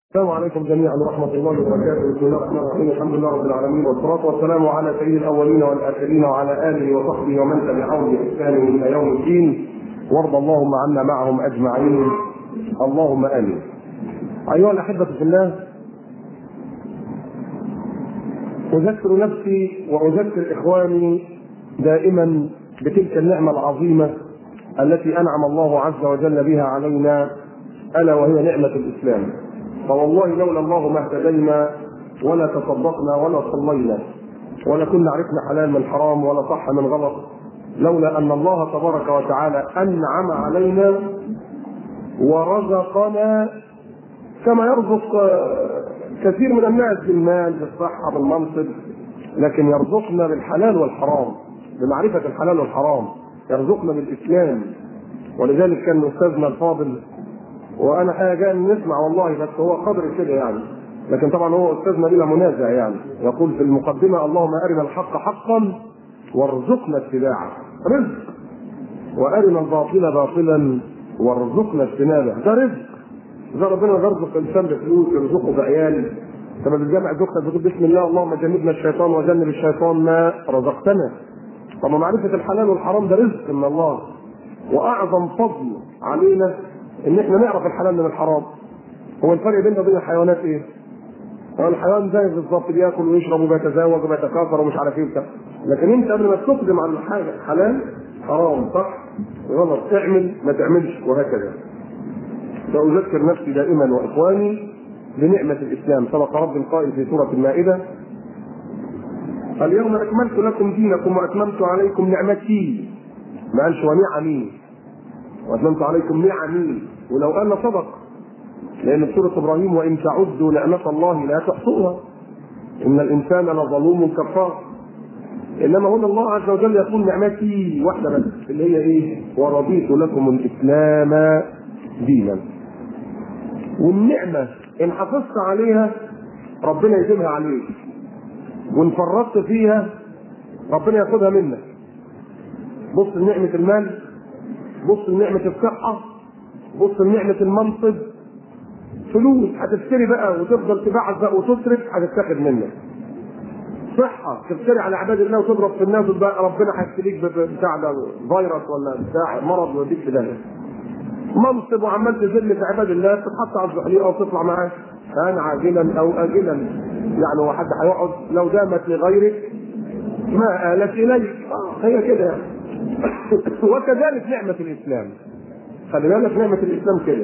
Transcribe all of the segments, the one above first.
السلام عليكم جميعا ورحمة الله وبركاته. بسم الله الرحمن الرحيم. الحمد لله رب العالمين، والصلاة والسلام على سيد الأولين والآخرين وعلى آله وصحبه ومن تبعهم بإحسان إلى يوم الدين، وارض اللهم عنا معهم أجمعين، اللهم آمين. أيها الأحبة في الله، أذكر نفسي وأذكر إخواني دائما بتلك النعمة العظيمة التي أنعم الله عز وجل بها علينا، ألا وهي نعمة الإسلام. فوالله لولا الله ما اهتدينا ولا تصدقنا ولا صلينا ولا كنا عرفنا حلال من حرام ولا صح من غلط، لولا أن الله تبارك وتعالى أنعم علينا ورزقنا كما يرزق كثير من الناس بالمال بالصحة بالمنصب، لكن يرزقنا بالحلال والحرام، بمعرفة الحلال والحرام، يرزقنا بالإسلام. ولذلك كان أستاذنا الفاضل، وانا حاجه نسمع والله بس هو قدر كده يعني، لكن طبعا هو استاذنا بلا منازع يعني، يقول في المقدمه: اللهم ارنا الحق حقا وارزقنا اتباعه، رزق، وارنا الباطل باطلا وارزقنا اجتنابه، ده رزق. اذا ربنا يرزق الانسان بفلوس، يرزقه بعيال، كما بالجامع زوجتك بتقول بسم الله اللهم جنبنا الشيطان وجنب الشيطان ما رزقتنا. طب معرفه الحلال والحرام ده رزق من الله، واعظم فضل علينا ان احنا نعرف الحلال من الحرام. هو الفرق بيننا وبين الحيوانات ايه؟ هو الحيوان زي بالظبط، بياكل ويشرب وبيتزاوج وبيتكاثر ومش عارف ايه وبتاع، لكن انت قبل ما تقدم على الحاجه حلال حرام صح غلط، تعمل ما تعملش وهكذا. فاذكر نفسي دائما واخواني بنعمه الاسلام. سبق رب القائل في سوره المائده: اليوم اكملت لكم دينكم واتممت عليكم نعمتي، ما قالش ونعمي، واتممت عليكم نعمي، ولو ان صدق، لان في سوره ابراهيم: وان تعدوا نعمه الله لا تحصوها ان الانسان لظلوم كفار. انما هنا الله عز وجل يقول نعمتي واحده بس، اللي هي ايه؟ ورضيت لكم الاسلام دينا. والنعمه ان حافظت عليها ربنا يجيبها عليك، وان فرطت فيها ربنا ياخذها منك. بص لنعمه المال، بص لنعمه الصحه، بص لنعمه المنصب، فلوس هتفتري بقى وتفضل تبعزق وتصرف هتتاخد منك. صحه تفتري على عباد الله وتضرب في الناس بقى ربنا هيفتريك بتاع ده فيروس ولا بتاع مرض ويوديك في داهيه. منصب وعمال تذل في عباد الله، تتحط على الزحليقه وتطلع معاه كان عاجلا او اجلا، يعني هو حد هيقعد لو دامت لغيرك ما آلت اليك، هي كده يعني. وكذلك نعمه الاسلام، خلي بالك نعمه الاسلام كده،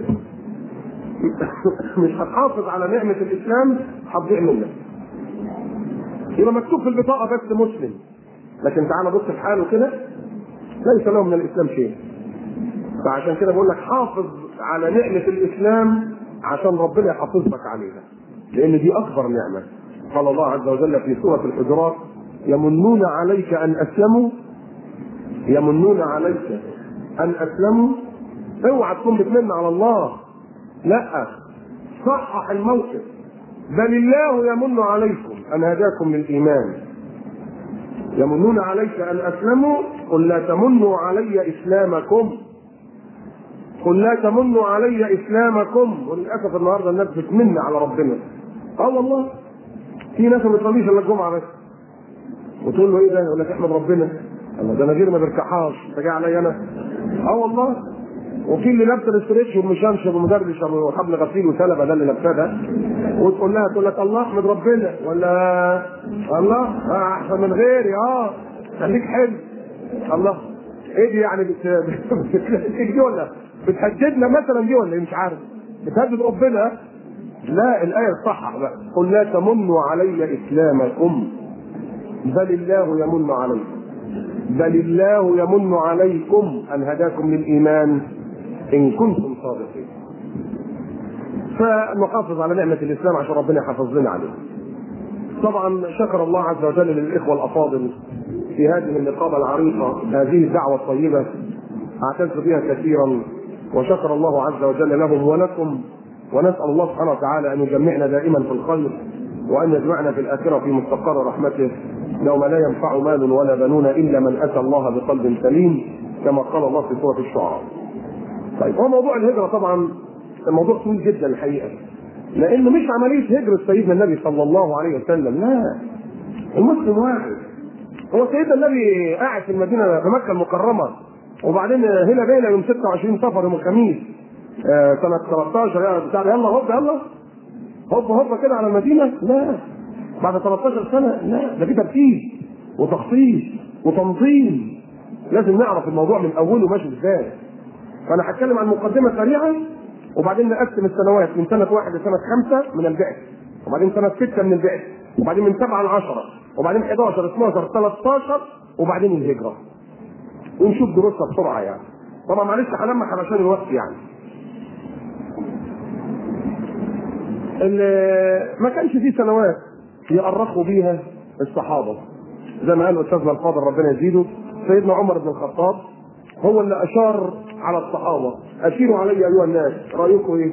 مش هتحافظ على نعمه الاسلام هتضيع منك. يبقى مكتوب في البطاقه بس مسلم، لكن تعالى بص في حاله كده ليس له من الاسلام شيء. فعشان كده بقول لك حافظ على نعمه الاسلام عشان ربنا يحافظك عليها، لان دي اكبر نعمه. قال الله عز وجل في سوره الحجرات: يمنون عليك ان اسلموا، يمنون عليك ان اسلموا. اوعى تكون بتمن على الله، لا، صحح الموقف. بل الله يمن عليكم ان هداكم للايمان. يمنون عليك ان اسلموا، قل لا تمنوا علي اسلامكم، قل لا تمنوا علي اسلامكم. وللاسف النهارده الناس بتمن على ربنا. والله في ناس ما بتصليش الا الجمعه بس، وتقول له ايه ده؟ يقول لك احمد ربنا. الله، ده انا غير ما بركحهاش، انت جاي عليا انا؟ والله. وفي اللي لابسه الاستريتش والمشمشم ومدردش وحبل غسيل وسلبه، ده اللي لابساه ده، وتقول لها تقول لك الله احمد ربنا، ولا الله احسن من غيري، خليك حلو. الله ايه دي يعني؟ دي ولا بتهددنا مثلا دي ولا مش عارف بتهدد ربنا؟ لا، الايه الصح بقى: قل لا تمنوا علي اسلامكم بل الله يمن عليكم، بل الله يمن عليكم ان هداكم للايمان ان كنتم صادقين. فنحافظ على نعمه الاسلام عشان ربنا يحافظ لنا عليه. طبعا شكر الله عز وجل للاخوه الافاضل في هذه النقابه العريقه، هذه الدعوه الطيبه اعتز بها كثيرا، وشكر الله عز وجل لهم ولكم. ونسال الله سبحانه وتعالى ان يجمعنا دائما في الخير، وان يجمعنا في الاخره في مستقر رحمته، يوم لا ينفع مال ولا بنون الا من اتى الله بقلب سليم، كما قال الله في سوره الشعراء. طيب، هو موضوع الهجره طبعا الموضوع طويل جدا الحقيقه، لأنه مش عملية هجرة سيدنا النبي صلى الله عليه وسلم، لا، المسلم واحد. هو سيدنا النبي قاعد في المدينة في مكة المكرمة، وبعدين هنا بينا يوم 26 صفر يوم الخميس سنة 13 يعني بتاع يلا هوب كده على المدينة؟ لا، بعد 13 سنة لا، ده في ترتيب وتخطيط وتنظيم. لازم نعرف الموضوع من أوله ماشي ازاي. فأنا هتكلم عن مقدمة سريعة، وبعدين نقسم السنوات من سنة 1 لسنة 5 من البعث، وبعدين سنة 6 من البعث، وبعدين من 7 ل 10، وبعدين 11 12 13، وبعدين الهجرة، ونشوف دروسها بسرعة يعني. طبعا معلش هلمح علشان الوقت يعني. ما كانش فيه سنوات يأرخوا بيها الصحابة زي ما قال أستاذنا الفاضل ربنا يزيده. سيدنا عمر بن الخطاب هو اللي أشار على الصحابة: أشيروا علي أيها الناس، رأيكم إيه؟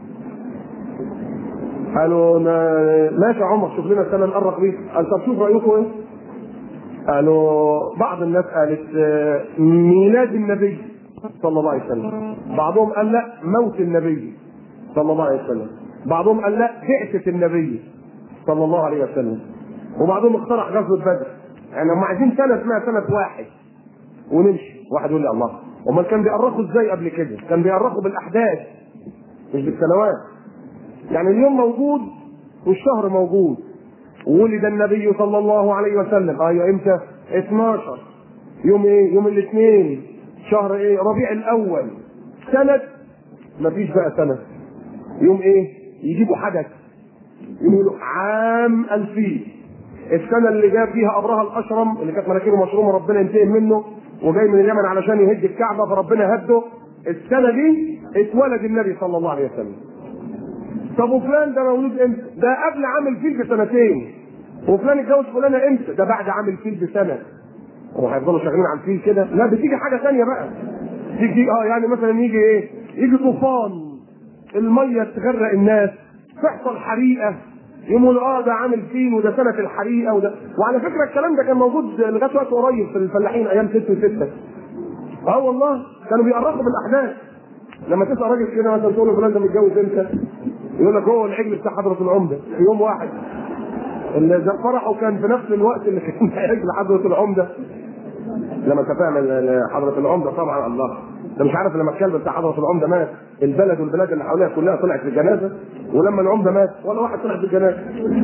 قالوا ماشي يا عمر، شوف لنا سنة نأرخ بيها. قال طب شوف رأيكم إيه؟ قالوا بعض الناس قالت ميلاد النبي صلى الله عليه وسلم، بعضهم قال لا موت النبي صلى الله عليه وسلم، بعضهم قال لا بعثة النبي صلى الله عليه وسلم، وبعضهم اقترح غزوة بدر. يعني هم عايزين سنة اسمها سنة واحد ونمشي. واحد يقول لي الله، امال كان بيأرخوا ازاي قبل كده؟ كان بيأرخوا بالأحداث مش بالسنوات. يعني اليوم موجود والشهر موجود. ولد النبي صلى الله عليه وسلم ايوه امتى؟ 12 يوم ايه؟ يوم الاثنين، شهر ايه؟ ربيع الاول. سنة مفيش بقى سنة. يوم ايه؟ يجيبوا حدث يقولوا عام 2000، السنة اللي جاب فيها أبرهة الأشرم اللي كانت مناخيره مشرومة ربنا ينتقم منه وجاي من اليمن علشان يهد الكعبة فربنا هده. السنة دي اتولد النبي صلى الله عليه وسلم. طب وفلان ده مولود امتى؟ ده قبل عام الفيل بسنتين. وفلان اتجوز فلانة امتى؟ ده بعد عام الفيل بسنة. هو هيفضلوا شغالين على الفيل كده؟ لا، بتيجي حاجة ثانية بقى. تيجي يعني مثلا يجي ايه؟ يجي طوفان، المية تغرق الناس، تحصل حريقة، يقولوا ده عامل فين وده سنة الحريقة وده. وعلى فكرة الكلام ده كان موجود لغاية وقت قريب في الفلاحين أيام 6 و6. والله كانوا بيقرقوا بالأحداث. لما تسأل راجل كده مثلا تقول له فلان ده متجوز امتى؟ يقول لك هو العجل بتاع حضرة العمدة في يوم واحد. اللي ده فرحه كان في نفس الوقت اللي كان عجل حضرة العمدة. لما انت فاهم حضرة العمدة طبعا الله. انت مش عارف لما الكلب بتاع حضرة العمدة مات البلد والبلاد اللي حواليها كلها طلعت في الجنازة، ولما العمدة مات ولا واحد طلع في الجنازة.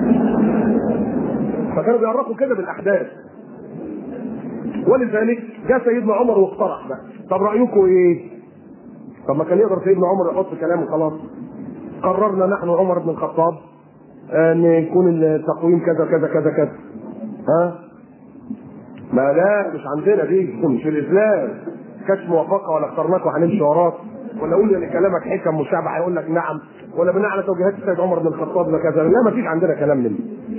فكانوا بيعرفوا كده بالاحداث. ولذلك جاء سيدنا عمر واقترح بقى: طب رايكم ايه؟ طب ما كان يقدر سيدنا عمر يحط كلامه خلاص. قررنا نحن عمر بن الخطاب ان يكون التقويم كذا كذا كذا كذا. ما لا مش عندنا دي، مش الاسلام. كانش موافقه ولا اخترناك وهنمشي وراك، ولا اقول ان كلامك حكم مشابه هيقول لك نعم، ولا بناء على توجيهات السيد عمر بن الخطاب لا كذا. لا، ما فيش عندنا كلام منه.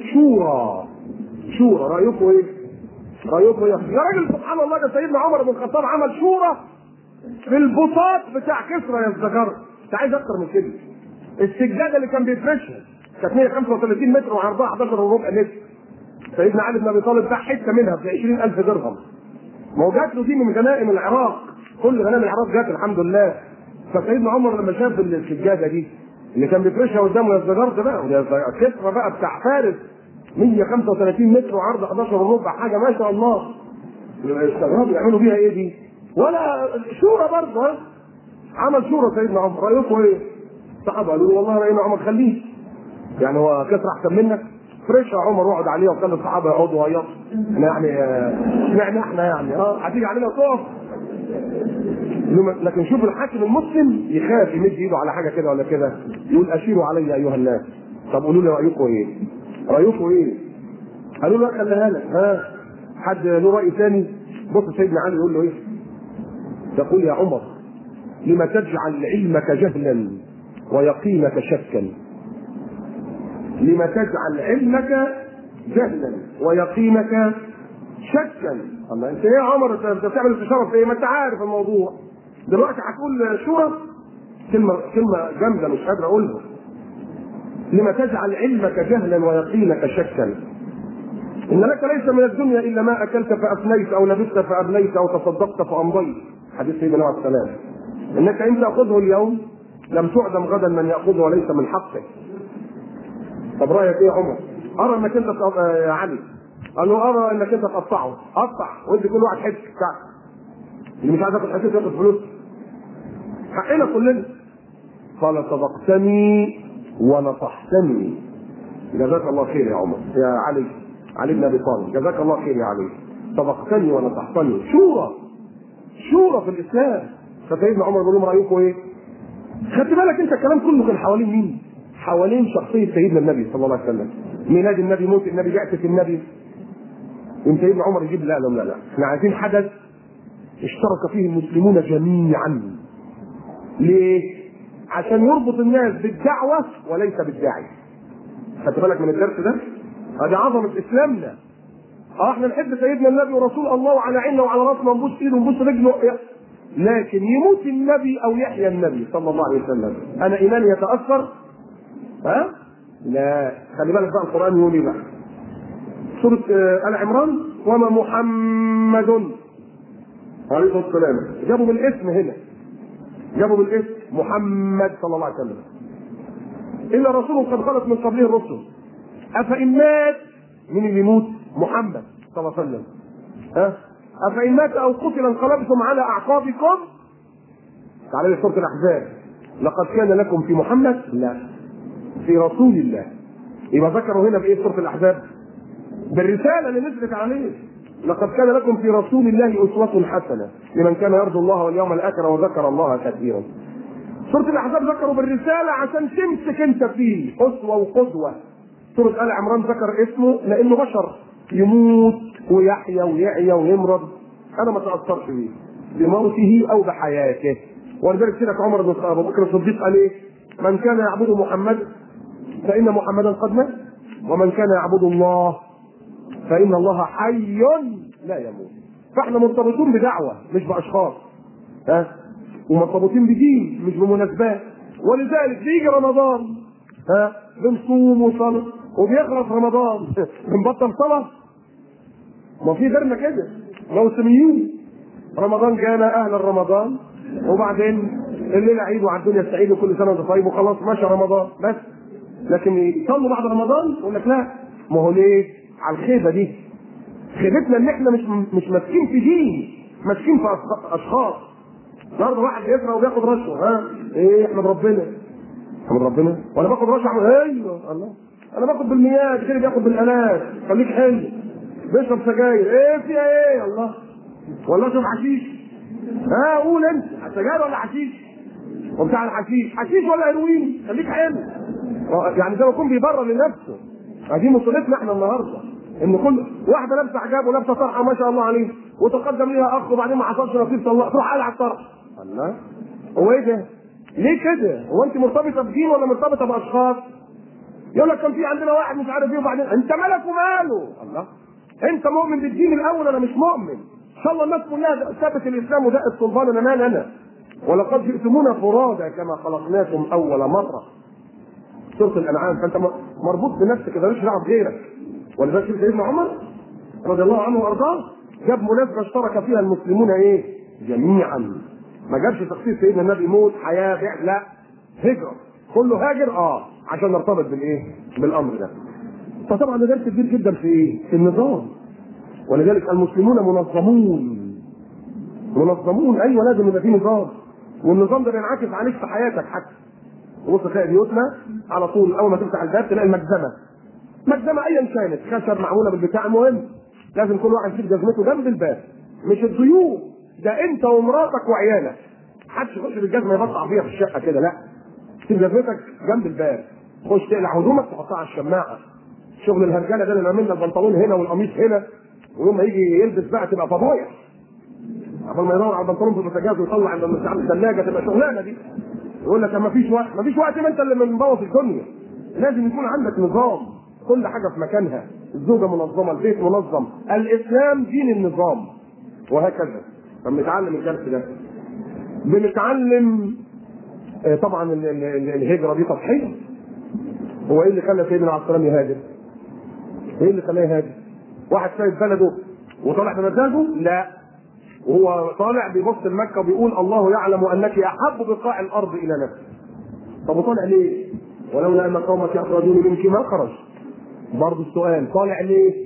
شورى رايكم ايه؟ رايكم ايه؟ يا راجل سبحان الله، ده سيدنا عمر بن الخطاب عمل شورى في البساط بتاع كسرى يا الزجر. انت عايز اكتر من كده؟ السجاده اللي كان بيفرشها كانت 135 متر وعرضها 11 وربع متر. سيدنا علي بن ابي طالب باع حته منها ب 20,000 درهم. ما هو جات له دي من غنائم العراق، كل غنائم العراق جات الحمد لله. فسيدنا عمر لما شاف السجاده دي اللي كان بيفرشها قدامه يا الزجرت بقى، وده كسرى بقى بتاع فارس 135 متر وعرض 11 وربع، حاجه ما شاء الله. استغربوا يعملوا بيها ايه دي؟ ولا شورى برضه. عمل شورى سيدنا عمر. رايكم ايه؟ الصحابه قالوا له والله راينا عمر خليه، يعني هو كسر احسن منك؟ فريش يا عمر واقعد عليه وخلي الصحابه يقعدوا ويقعدوا. يعني احنا يعني هتيجي علينا وتقف. لكن شوف الحاكم المسلم يخاف يمد ايده على حاجه كده ولا كده، يقول اشيروا علي ايها الناس. طب قولوا لي رايكم ايه؟ رايكم ايه؟ قالوا له خليها لك. حد له راي ثاني؟ بص سيدنا علي يقول له ايه؟ يقول يا عمر لما تجعل علمك جهلا ويقينك شكا. لما تجعل علمك جهلا ويقينك شكا. الله، انت ايه يا عمر؟ انت بتعمل استشاره في ايه؟ ما انت عارف الموضوع. دلوقتي هتقول شورى؟ كلمه جامده مش قادر اقولها. لما تجعل علمك جهلا ويقينك شكا. ان لك ليس من الدنيا الا ما اكلت فافنيت او لبست فابليت او تصدقت فامضيت. حديث سيدنا عليه السلام. انك ان تاخذه اليوم لم تعدم غدا من ياخذه وليس من حقه. طب رايك ايه يا عمر؟ ارى انك انت يا علي. قال له ارى انك انت تقطعه، قطع وادي كل واحد حته بتاعته. اللي مش عايز ياخد حته ياخد فلوس، حقنا كلنا. قال صدقتني ونصحتني. جزاك الله خير يا عمر، يا علي بن ابي طالب، جزاك الله خير يا علي، صدقتني ونصحتني. شورى في الاسلام. فسيدنا عمر بيقول لهم رايكم ايه؟ خدت بالك انت الكلام كله كان حوالين مين؟ حوالين شخصيه سيدنا النبي صلى الله عليه وسلم. ميلاد النبي، موت النبي، بعثه النبي. يوم سيدنا عمر يجيب لا احنا عايزين حدث اشترك فيه المسلمون جميعا. ليه؟ عشان يربط الناس بالدعوه وليس بالداعي. خدت بالك من الدرس ده؟ هذه عظمه اسلامنا. احنا نحب سيدنا النبي ورسول الله وعلى عيننا وعلى راسنا ونبوس ايده ونبوس رجله، لكن يموت النبي او يحيى النبي صلى الله عليه وسلم انا ايماني يتاثر؟ لا. خلي بالك بقى القران يقول ايه بقى؟ سوره ال عمران، وما محمد عليه الصلاه والسلام، جابوا بالاسم هنا، جابوا بالاسم محمد صلى الله عليه وسلم، الا رسول قد خلت من قبله الرسل افان مات. مين اللي يموت؟ محمد صلى الله عليه وسلم. افان مات او قتل انقلبتم على اعقابكم. تعالى سوره الاحزاب، لقد كان لكم في محمد، لا، في رسول الله. يبقى ذكروا هنا بايه سوره الاحزاب؟ بالرساله اللي نزلت عليه. لقد كان لكم في رسول الله اسوه حسنه لمن كان يرجو الله واليوم الاخر وذكر الله كثيرا. سوره الاحزاب ذكروا بالرساله عشان تمسك انت فيه اسوه وقدوه. سوره ال عمران ذكر اسمه لانه بشر، يموت ويحيى ويعيا ويمرض، انا ما تاثرش بيه بموته او بحياته. ولذلك سيدنا عمر بن ابو بكر الصديق قال ايه؟ من كان يعبد محمد فان محمدا قد مات، ومن كان يعبد الله فان الله حي لا يموت. فاحنا مرتبطون بدعوه مش باشخاص، ومرتبطين بدين مش بمناسبات. ولذلك بيجي رمضان بنصوم وصلاه، وبيخلص رمضان بنبطل صلاه. ما في غيرنا كده موسميين. رمضان جانا اهل رمضان، وبعدين الليله عيد وعلى الدنيا السعيد وكل سنه وانت طيب وخلاص ماشي رمضان بس. لكن يصلوا بعد رمضان يقول لك لا. ما هو ليه؟ على الخيبه دي. خيبتنا ان احنا مش ماسكين في دين، ماسكين في اشخاص. النهارده واحد بيسرق وبياخد رشوه، ايه احمد ربنا. احمد ربنا وانا باخد رشوه؟ ايوه الله، انا باخد بالمياه غيري بياخد بالالاف. خليك حلو. بيشرب سجاير، ايه فيها ايه الله؟ ولا اشرب حشيش؟ قول انت سجاير ولا حشيش؟ وبتاع الحشيش حشيش ولا هيروين؟ خليك حلو. يعني زي ما يكون بيبرر لنفسه. دي مصيبتنا احنا النهارده، ان كل واحده لابسه حجاب ولابسه طرحه ما شاء الله عليه، وتقدم ليها اخ وبعدين ما حصلش نصيب طلق، تروح قلع الطرح. الله، هو ايه ده؟ ليه كده؟ هو انت مرتبطه بدين ولا مرتبطه باشخاص؟ يقول لك كان في عندنا واحد مش عارف ايه، وبعدين انت مالك وماله؟ الله، انت مؤمن بالدين الاول، انا مش مؤمن. ان شاء الله الناس كلها ثابت الاسلام ودق الصلبان، انا مال انا. ولقد جئتمونا فرادى كما خلقناكم اول مره. سوره الانعام. فانت مربوط بنفسك، مالكش دعوه بغيرك. ولذلك سيدنا عمر رضي الله عنه وارضاه جاب مناسبه اشترك فيها المسلمون ايه؟ جميعا. ما جابش تخصيص سيدنا النبي موت حياه لا، هجره، كله هاجر عشان نرتبط بالايه؟ بالامر ده. فطبعا ده درس كبير جدا في ايه؟ في النظام. ولذلك المسلمون منظمون. ايوه لازم يبقى في نظام، والنظام ده بينعكس عليك في حياتك حتى. بص تلاقي بيوتنا على طول اول ما تفتح الباب تلاقي مجزمه ايا كانت، خشب معموله بالبتاع، المهم لازم كل واحد يشيل جزمته جنب الباب. مش الضيوف، ده انت ومراتك وعيالك. محدش يخش بالجزمه يبطع فيها في الشقه كده، لا. تسيب جزمتك جنب الباب، خش تقلع هدومك تحطها على الشماعه. شغل الهرجله ده اللي عاملنا البنطلون هنا والقميص هنا، ويوم ما يجي يلبس بقى تبقى فضايح. قبل ما يدور على البنطلون في البوتاجاز ويطلع من الثلاجه تبقى شغلانه دي. يقول لك ما فيش وقت، ما انت اللي مبوظ الدنيا. لازم يكون عندك نظام، كل حاجه في مكانها، الزوجه منظمه، البيت منظم، الاسلام دين النظام، وهكذا. فبنتعلم الدرس ده. بنتعلم طبعا الهجره دي تضحيه. هو ايه اللي خلى سيدنا عليه السلام يهاجر؟ ايه اللي خلاه يهاجر؟ واحد سايب بلده وطالع بمزاجه؟ لا، وهو طالع بيبص لمكه وبيقول الله يعلم انك احب بقاع الارض الى نفسي. طب وطالع ليه؟ ولولا ان قومك يخرجون منك ما خرج. برضه السؤال طالع ليه؟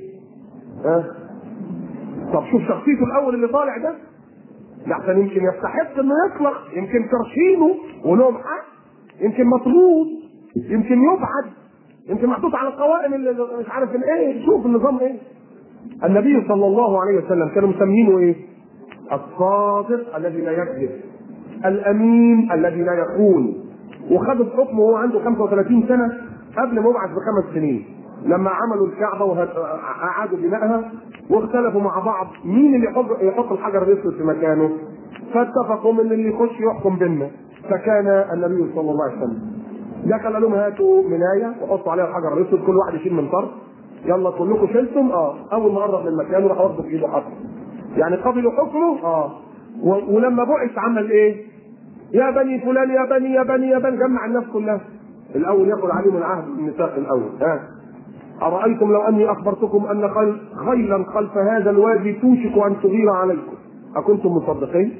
طب شوف شخصيته الاول اللي طالع ده، لحسن يمكن يستحق انه يطلق، يمكن ترشينه ولهم حق، يمكن مطرود، يمكن يبعد، يمكن محطوط على القوائم اللي مش عارف ايه. شوف النظام ايه. النبي صلى الله عليه وسلم كانوا مسمينه ايه؟ الصادق الذي لا يكذب، الامين الذي لا يخون. وخد الحكم وهو عنده 35 سنه قبل ما يبعث ب5 سنين، لما عملوا الكعبه واعادوا بنائها واختلفوا مع بعض مين اللي يحط الحجر الاسود في مكانه، فاتفقوا من اللي يخش يحكم بيننا. فكان النبي صلى الله عليه وسلم دخل لهم هاتوا ملايه وحطوا عليها الحجر الاسود، كل واحد يشيل من طرف، يلا كلكم شلتم. اول ما قرب من المكان راح واخده في ايده حطه، يعني قبلوا حكمه. ولما بعث عمل ايه؟ يا بني فلان يا بني يا بني يا بني، جمع الناس كلها. الاول ياخذ عليهم العهد بالميثاق الاول. ارايتم لو اني اخبرتكم ان خيلا خلف هذا الوادي توشك ان تغير عليكم اكنتم مصدقين؟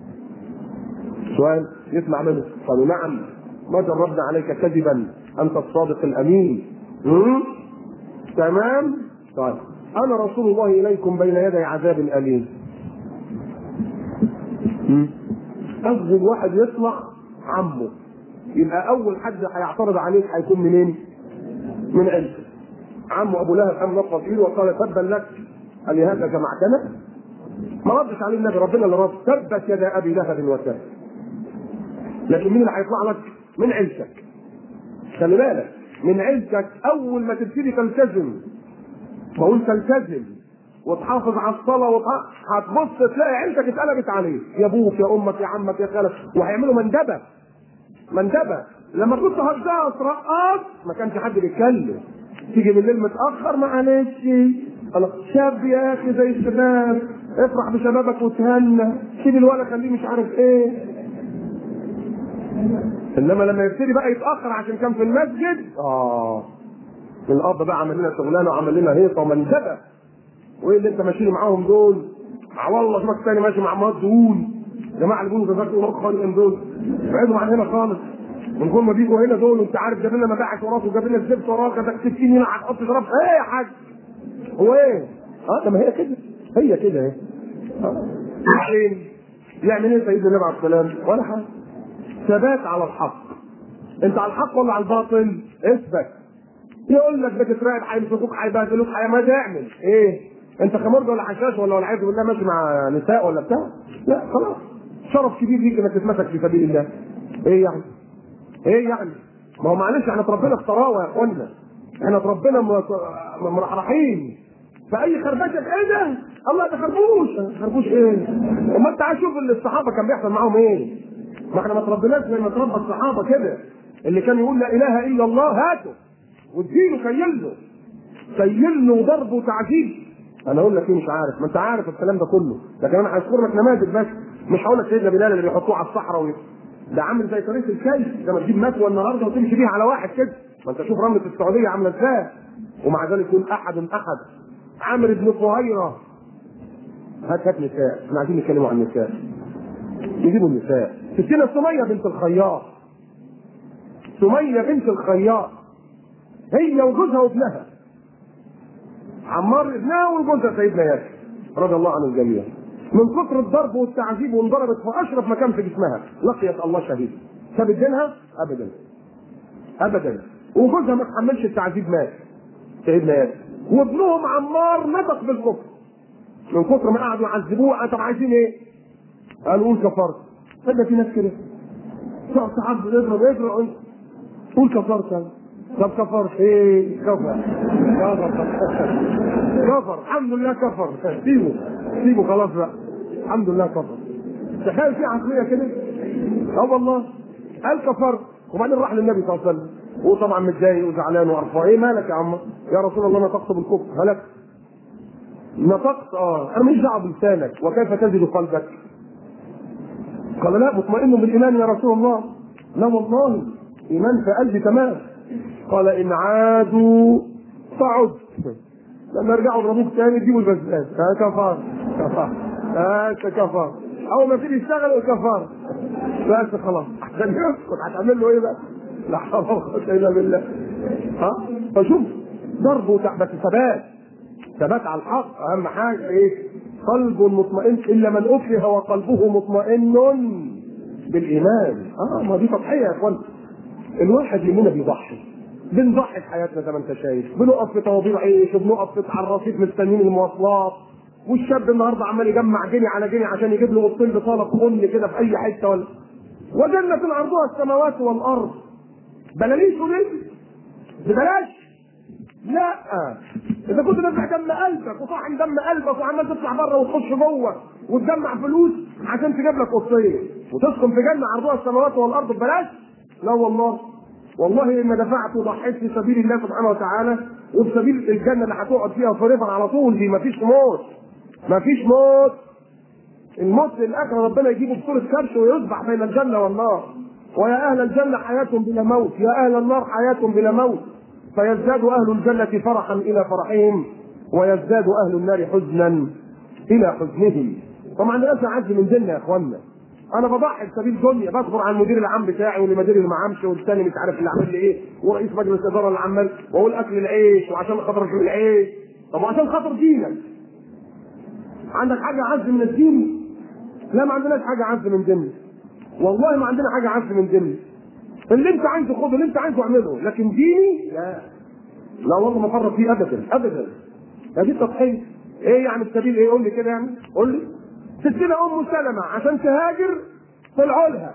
سؤال يسمع منه. قالوا نعم، ما جربنا عليك كذبا، انت الصادق الامين. تمام. طيب انا رسول الله اليكم بين يدي عذاب اليم. اول واحد يطلع عمه، يبقى اول حد هيعترض عليك هيكون منين؟ من عيلته. عمه ابو لهب قام نطق في ايده وقال تبا لك الهذا جمعتنا؟ ما ردش عليه النبي، ربنا اللي رد، تبت يدا ابي لهب وتب. لكن مين اللي هيطلع لك؟ من عيلتك. خلي بالك، من عيلتك اول ما تبتدي تلتزم، بقول تلتزم وتحافظ على الصلاه هتبص تلاقي عيلتك اتقلبت عليك، يا ابوك يا امك يا عمك يا خالك، وهيعملوا مندبه. لما كنت هتجهز رقاص ما كانش حد بيتكلم، تيجي بالليل متاخر معلش انا شاب يا اخي زي الشباب، افرح بشبابك وتهنى، سيب الولد خليه مش عارف ايه. انما لما يبتدي بقى يتاخر عشان كان في المسجد، الاب بقى عمل لنا شغلانه وعمل لنا هيصه ومندبه. وايه اللي انت ماشي معاهم دول؟ والله اشوفك تاني ماشي مع امهات دول، جماعه اللي بيقولوا جزاك الله خيرا دول ابعدوا عن هنا خالص. من كل ما بيجوا هنا دول وانت عارف جاب لنا مباعث وراك وجاب لنا الزبط وراك، ده 60 هنا هتحط شراب ايه يا حاج؟ هو ايه؟ ما هي كده، هي كده اهي. بعدين يعمل ايه سيدنا النبي عليه السلام؟ ولا حاجه. ثبات على الحق. انت على الحق ولا على الباطل؟ اثبت. يقول لك بتتراقب هيمسكوك هيبهدلوك ما تعمل ايه؟ انت خمرجه ولا حشاش ولا والعياذ بالله ماشي مع نساء ولا بتاع؟ لا خلاص، شرف كبير ليك انك تتمسك في سبيل الله. ايه يعني؟ ما هو معلش احنا ربنا اختاراه يا اخوانا، احنا ربنا مرحرحين، فاي خربشه ايه ده؟ الله ده خربوش ايه؟ اما انت عايز شوف اللي الصحابه كان بيحصل معاهم ايه؟ ما احنا ما تربناش زي ما تربى الصحابه كده، اللي كان يقول لا اله الا الله هاته واديله سيل له وضرب وتعذيب. انا اقول لك ايه مش عارف، ما انت عارف الكلام ده كله، لكن انا هذكر لك نماذج بس، مش هقول لك سيدنا بلال اللي بيحطوه على الصحراء ده عامل زي طريق الكي، لما تجيب مكوى النهارده وتمشي بيها على واحد كده، ما انت شوف رمله السعوديه عامله ازاي، ومع ذلك يقول احد عامر بن فهيره. هات نساء، احنا عايزين نتكلم عن النساء، نجيبوا النساء. ستنا سميه بنت الخياط، هي وجوزها وابنها عمار ابنها وجوزها سيدنا ياسر رضي الله عنه الجميع، من كثر الضرب والتعذيب وانضربت في اشرف مكان في جسمها لقيت الله شهيد. سابت دينها؟ ابدا. وجوزها ما تحملش التعذيب مات سيدنا ياسر، وابنهم عمار نطق بالكفر من كثر ما قعدوا يعذبوه. طب عايزين ايه؟ قالوا قول كفرت. فده في ناس كده تقعد تعذب اضرب قول كفرت. طب كفر ايه؟ كفر الحمد لله كفر. سيبه خلاص بقى، الحمد لله كفر. تخيل في عقليه كده. والله قال كفر، وبعدين راح للنبي صلى الله عليه وسلم وهو طبعا متضايق وزعلان وقرفان. ايه مالك يا عم؟ يا رسول الله نطقت بالكفر. هلك نطقت؟ انا مش دعوه بلسانك، وكيف تجد قلبك؟ قال لا مطمئن بالايمان يا رسول الله. لا والله ايمان في قلبي تمام. قال ان عادوا فعد، لما يرجعوا يضربوك تاني تجيبوا البزاز. كفار اول ما تيجي يشتغل كفار بس خلاص. عشان يسكت هتعمل له ايه بقى؟ لا حول ولا قوه الا بالله. فشوف ضرب بس ثبات على الحق اهم حاجه. ايه؟ قلب مطمئن الا من اكره وقلبه مطمئن بالايمان. ما دي تضحيه يا اخوان. الواحد مننا بنضحي في حياتنا زي ما انت شايف، بنقف في طوابير عيش وبنقف على الرصيف مستنيين المواصلات، والشاب النهارده عمال يجمع جنيه على جنيه عشان يجيب له قطين بطاله خن كده في اي حته وجنة عرضها السماوات والارض. بلاليش ببلاش. لا، اذا كنت دافع دم قلبك وطاحن دم قلبك وعمال تطلع بره وتخش جوه وتجمع فلوس عشان تجيب لك قطين وتسكن في جنه عرضها السماوات والارض ببلاش، لا والله ما دفعت وضحيت في سبيل الله سبحانه وتعالى وفي سبيل الجنه اللي هتقعد فيها فريضا على طول دي. مفيش موت. الموت للاخره ربنا يجيبه بصوره كبش ويذبح بين الجنه والنار. ويا اهل الجنه حياه بلا موت، يا اهل النار حياه بلا موت. فيزداد اهل الجنه فرحا الى فرحهم ويزداد اهل النار حزنا الى حزنهم. طبعا الناس عز من دنيا يا اخوانا. انا بضحي بسبيل دنيا، بصبر على المدير العام بتاعي والمدير اللي ما عامش والثاني مش عارف اللي عامل لي ايه ورئيس مجلس الاداره اللي عمال واقول اكل العيش وعشان خاطر العيش. طب عشان خاطر دينك عندك حاجه عز من الدين؟ لا، ما عندناش حاجه عز من دين. والله ما عندنا حاجه عز من دين. اللي انت عايزه خده، اللي انت عايزه اعمله، لكن ديني لا والله ما فرط فيه ابدا. هذه تضحيه. ايه يعني السبيل؟ ايه؟ قول لي كده يعني، قول لي. ستنا ام سلمة عشان تهاجر طلعوا لها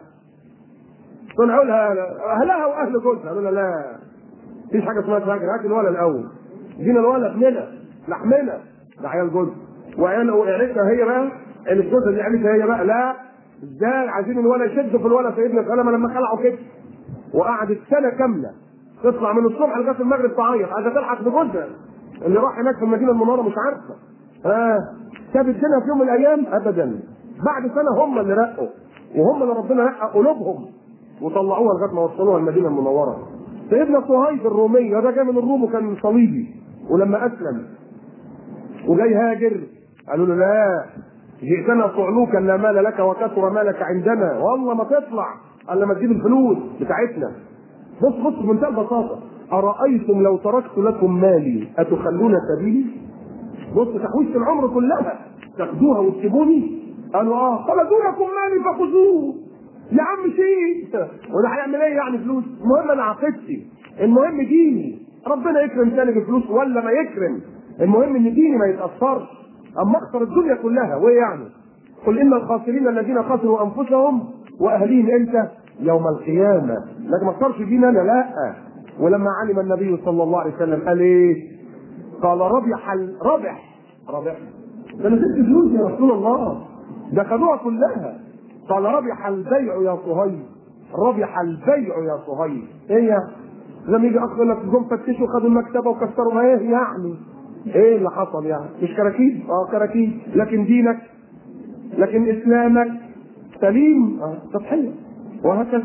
اهلها واهل جوزها قالوا لها لا مفيش حاجه اسمها تهاجر، هات الولد الاول، دينا الولد ابننا لحمنا، ده عيال جوزها وعيالتها هي بقى اللي في جوزها دي عيالتها هي بقى. لا، ازاي؟ عايزين الولد يشد في الولد. سيدنا سلمة لما خلعوا كده وقعدت سنه كامله تطلع من الصبح لغايه المغرب تعيط عايزه تلحق بجوزها اللي راح هناك في المدينه المنوره مش عارفه. سابت دينها في يوم من الايام ابدا. بعد سنه هم اللي رقوا وهم اللي ربنا رقق قلوبهم وطلعوها لغايه ما وصلوها المدينه المنوره. سيدنا صهيب الرومي ده جاي من الروم وكان صليبي، ولما اسلم وجاي هاجر قالوا له لا جئتنا صعلوكا لا مال لك وكثر مالك عندنا، والله ما تطلع الا ما تجيب الفلوس بتاعتنا. بص بمنتهى البساطه، ارايتم لو تركت لكم مالي اتخلون سبيلي؟ بص تحويشه العمر كلها تاخدوها وتسيبوني؟ قالوا قال دونكم مالي فخذوه. يا عم شيء وده هيعمل ايه يعني فلوس؟ المهم انا عقيدتي، المهم ديني. ربنا يكرم تاني بفلوس ولا ما يكرم، المهم ان ديني ما يتاثرش. اما اخسر الدنيا كلها وايه يعني؟ قل ان الخاسرين الذين خسروا انفسهم واهليهم امتى؟ يوم القيامه. لكن ما اخسرش دين انا، لا. ولما علم النبي صلى الله عليه وسلم قال ايه؟ قال ربح ده انا سبت فلوس يا رسول الله، ده خدوها كلها. قال ربح البيع يا صهيب، ربح البيع يا صهيب. ايه لما يجي اخ لك جم فتشوا خدوا المكتبه وكسروا، ما ايه يعني؟ ايه اللي حصل يعني؟ مش كراكيب؟ كراكيب. لكن دينك، لكن اسلامك سليم. تضحيه. وهكذا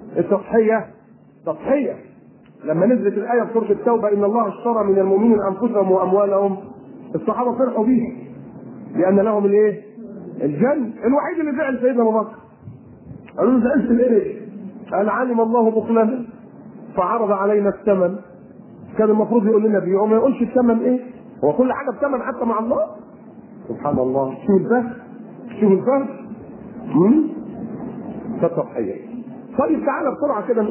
تضحيه. لما نزلت الايه في سوره التوبه ان الله اشترى من المؤمنين انفسهم واموالهم، الصحابه فرحوا بيها لان لهم الايه؟ الجنه. الوحيد اللي زعل سيدنا ابو بكر، قالوا له زعلت ليه؟ قال علم الله بخلنا فعرض علينا الثمن. كان المفروض يقول لنا بيعه، ما يقولش الثمن ايه؟ هو كل حاجه بثمن حتى مع الله؟ سبحان الله. شوف الفهم. ده تضحيه. طيب تعالى بسرعه كده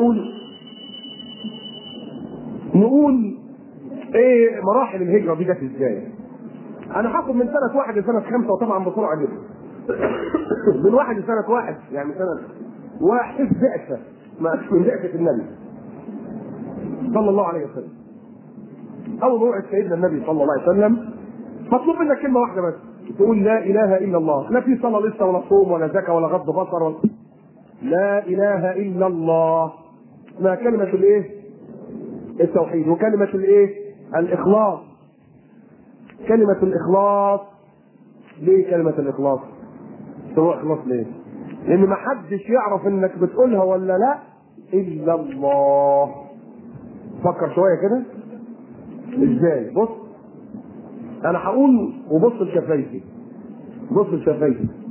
نقول ايه مراحل الهجره دي جت ازاي؟ انا هاخد من سنه 1 لسنه 5 وطبعا بسرعه جدا. من 1 لسنه 1 يعني سنه 1 بعثه من بعثه النبي صلى الله عليه وسلم. اول موعد سيدنا النبي صلى الله عليه وسلم مطلوب منك كلمه واحده بس، تقول لا اله الا الله. لا في صلاه لسه ولا صوم ولا زكاه ولا غض بصر ولا لا اله الا الله. ما كلمه الايه؟ التوحيد. وكلمه الايه؟ الاخلاص. كلمه الاخلاص. ليه كلمه الاخلاص؟ تروح اخلاص ليه؟ لان ما حدش يعرف انك بتقولها ولا لا الا الله. فكر شويه كده ازاي. بص انا هقول وبص لشفايفي،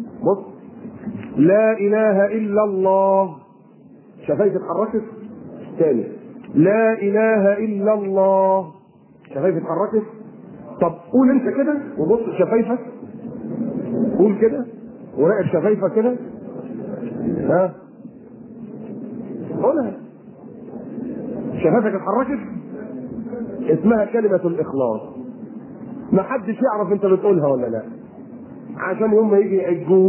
بص لا اله الا الله. شفايفي اتحركت؟ تاني، لا اله الا الله. شفايفك اتحركت؟ طب قول انت كده وبص شفايفك، قول كده وراقب شفايفك كده. ها قولها. شفايفك اتحركت؟ اسمها كلمة الإخلاص. ما حدش يعرف انت بتقولها ولا لا، عشان يوم ما يجي يعجوك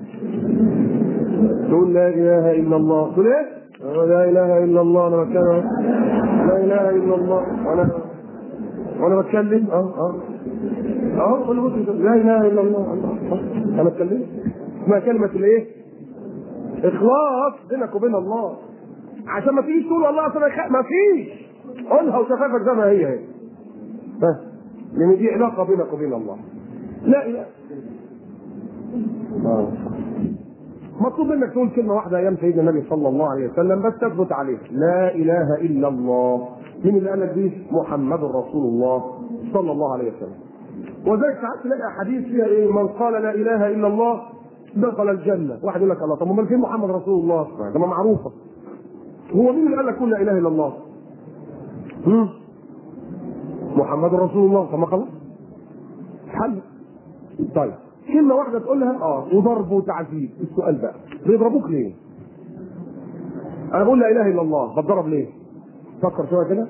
تقول لا اله الا الله. تقول ايه؟ لا اله الا الله. انا بتكلم لا اله الا الله وانا بتكلم قول له لا اله الا الله. انا بتكلم. اسمها كلمة الايه؟ اخلاص بينك وبين الله، عشان ما تيجي تقول والله اصل ما فيش. قولها وشفافك زي ما هي بس، لان دي علاقة بينك وبين الله. لا اله مطلوب منك تقول كلمة واحدة أيام سيدنا النبي صلى الله عليه وسلم بس تثبت عليه، لا إله إلا الله. مين اللي قال لك دي؟ محمد رسول الله صلى الله عليه وسلم. وذلك ساعات تلاقي أحاديث فيها إيه؟ من قال لا إله إلا الله دخل الجنة. واحد يقول لك الله، طب ما فين محمد رسول الله؟ ده ما معروفة. هو مين اللي قال لك قل لا إله إلا الله؟ محمد رسول الله. طب ما خلاص حل. طيب كلمة واحدة تقولها وضرب وتعذيب. السؤال بقى بيضربوك ليه؟ أنا بقول لا إله إلا الله بتضرب ليه؟ فكر شوية كده.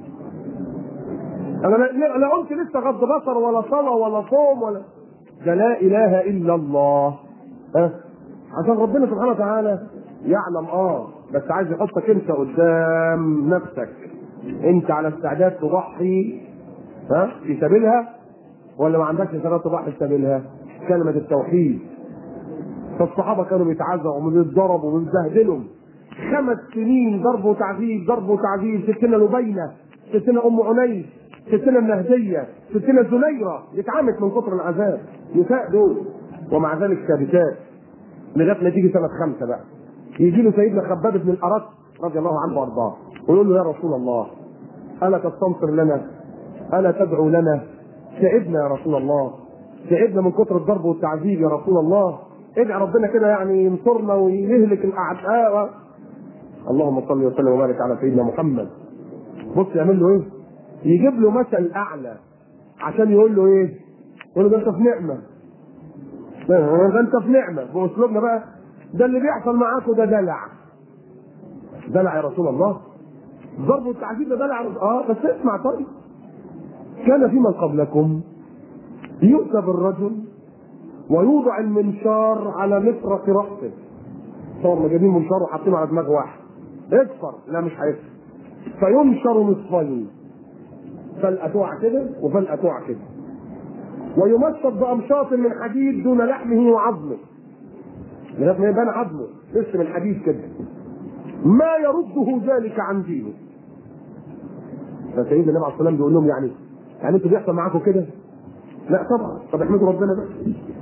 أنا لا قلت لسه غض بصر ولا صلاة ولا صوم ولا، ده لا إله إلا الله. عشان ربنا سبحانه وتعالى يعلم بس عايز يحطك أنت قدام نفسك. أنت على استعداد تضحي في سبيلها ولا ما عندكش استعداد تضحي في سبيلها؟ كلمة التوحيد. فالصحابة كانوا بيتعذبوا وبيتضربوا وبيتبهدلوا 5 سنين ضرب وتعذيب ضرب وتعذيب. ستنا لبينة، ستنا أم عنيس، ستنا النهدية، ستنا زنيرة اتعمت من كتر العذاب. نساء دول ومع ذلك ثابتات لغاية ما تيجي سنة 5 بقى يجي له سيدنا خباب بن الأرت رضي الله عنه وارضاه ويقول له يا رسول الله ألا تستنصر لنا؟ ألا تدعو لنا؟ ساعدنا يا رسول الله، ساعدنا من كتر الضرب والتعذيب يا رسول الله. ادعي ربنا كده يعني ينصرنا ويهلك الاعداء. اللهم صل وسلم وبارك على سيدنا محمد. بص يعمل له ايه؟ يجيب له مثل اعلى عشان يقول له ايه؟ يقول له ده انت في نعمه، ده انت في نعمه. باسلوبنا بقى ده اللي بيحصل معاكم ده دلع. دلع يا رسول الله؟ ضرب والتعذيب ده دلع؟ بس اسمع. طيب كان في من قبلكم يؤتى بالرجل ويوضع المنشار على مفرق رأسه. صار ما جايبين منشار وحاطينه على دماغ واحد اكفر، لا مش هيكفر. فينشر نصفين، فلقة تقع كده وفلقة تقع كده، ويمشط بأمشاط من حديد دون لحمه وعظمه لغايه ما يبان عظمه لسه من حديد كده، ما يرده ذلك عن دينه. فسيدنا النبي عليه الصلاه والسلام بيقول لهم يعني انتوا بيحصل معاكم كده؟ لا طبعا. طب احمدوا ربنا بقى.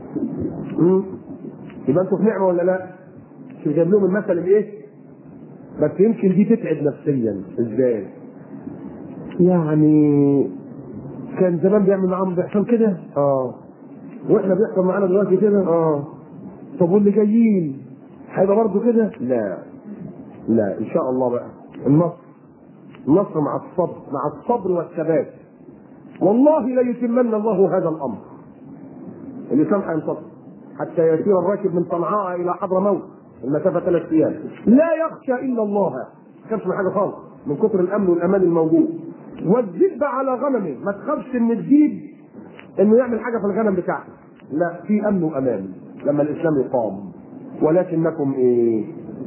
يبقى انتوا في نعمه ولا لا؟ مش جايب لهم المثل الايه؟ بس يمكن دي تتعب نفسيا. ازاي؟ يعني كان زمان بيعمل معاهم بيحصل كده واحنا بيحصل معانا دلوقتي كده طب واللي جايين هيبقى برضه كده؟ لا ان شاء الله بقى النصر مع الصبر والثبات. والله لا يتمن الله هذا الامر. الاسلام هينتصر حتى يسير الراكب من صنعاء الى حضرموت المسافه 3 ايام لا يخشى الا الله. ما تخافش من حاجه خالص من كتر الامن والامان الموجود. والذئب على غنمه، ما تخافش ان الذئب انه يعمل حاجه في الغنم بتاعته، لا في امن وامان لما الاسلام يقام. ولكنكم ايه؟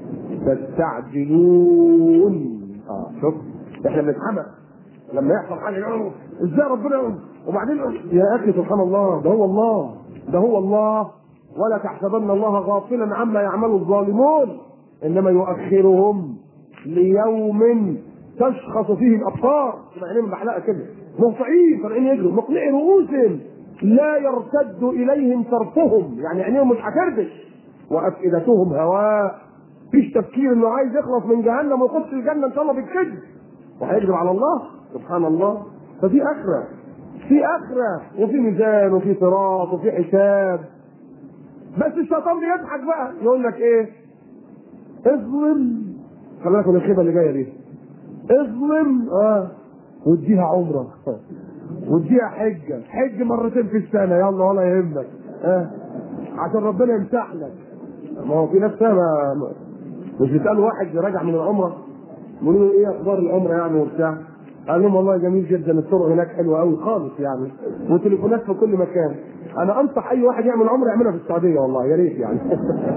تستعجلون. شوف احنا بنتحمق لما يحصل حاجه ازاي ربنا وبعدين يا اخي سبحان الله، ده هو الله ولا تحسبن الله غافلا عما يعمل الظالمون انما يؤخرهم ليوم تشخص فيه الابصار. عينيهم بحلقه كده مهطعين طالعين يجروا مقنعي رؤوسهم لا يرتد اليهم طرفهم، يعني عينيهم مش هتردش. وافئدتهم هواء، مفيش تفكير انه عايز يخلص من جهنم ويخش الجنه ان شاء الله بالكذب وهيكذب على الله سبحان الله. ففي اخره، في اخره وفي ميزان وفي صراط وفي حساب. بس الشيطان بيضحك بقى يقول لك ايه؟ اصبر، خلي بالك من الخيبه اللي جايه دي. اظلم واديها عمره واديها حج مرتين في السنه، يلا ولا يهمك عشان ربنا يمسح لك. ما هو في ناس مش بيسالوا واحد راجع من العمره بيقولوا له ايه اخبار العمره يعني وبتاع، قال لهم والله جميل جدا، الطرق هناك حلوه قوي خالص يعني، وتليفونات في كل مكان. انا انصح اي واحد يعمل عمره يعملها في السعوديه والله، يا ريت يعني.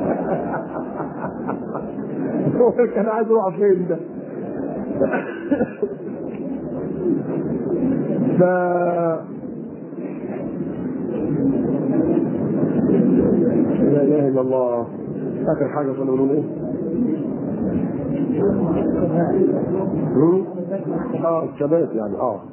هو كان عايز يروح فين ده؟ ف لا اله الا الله. اخر حاجه كنا بنقول ايه؟ الثبات يعني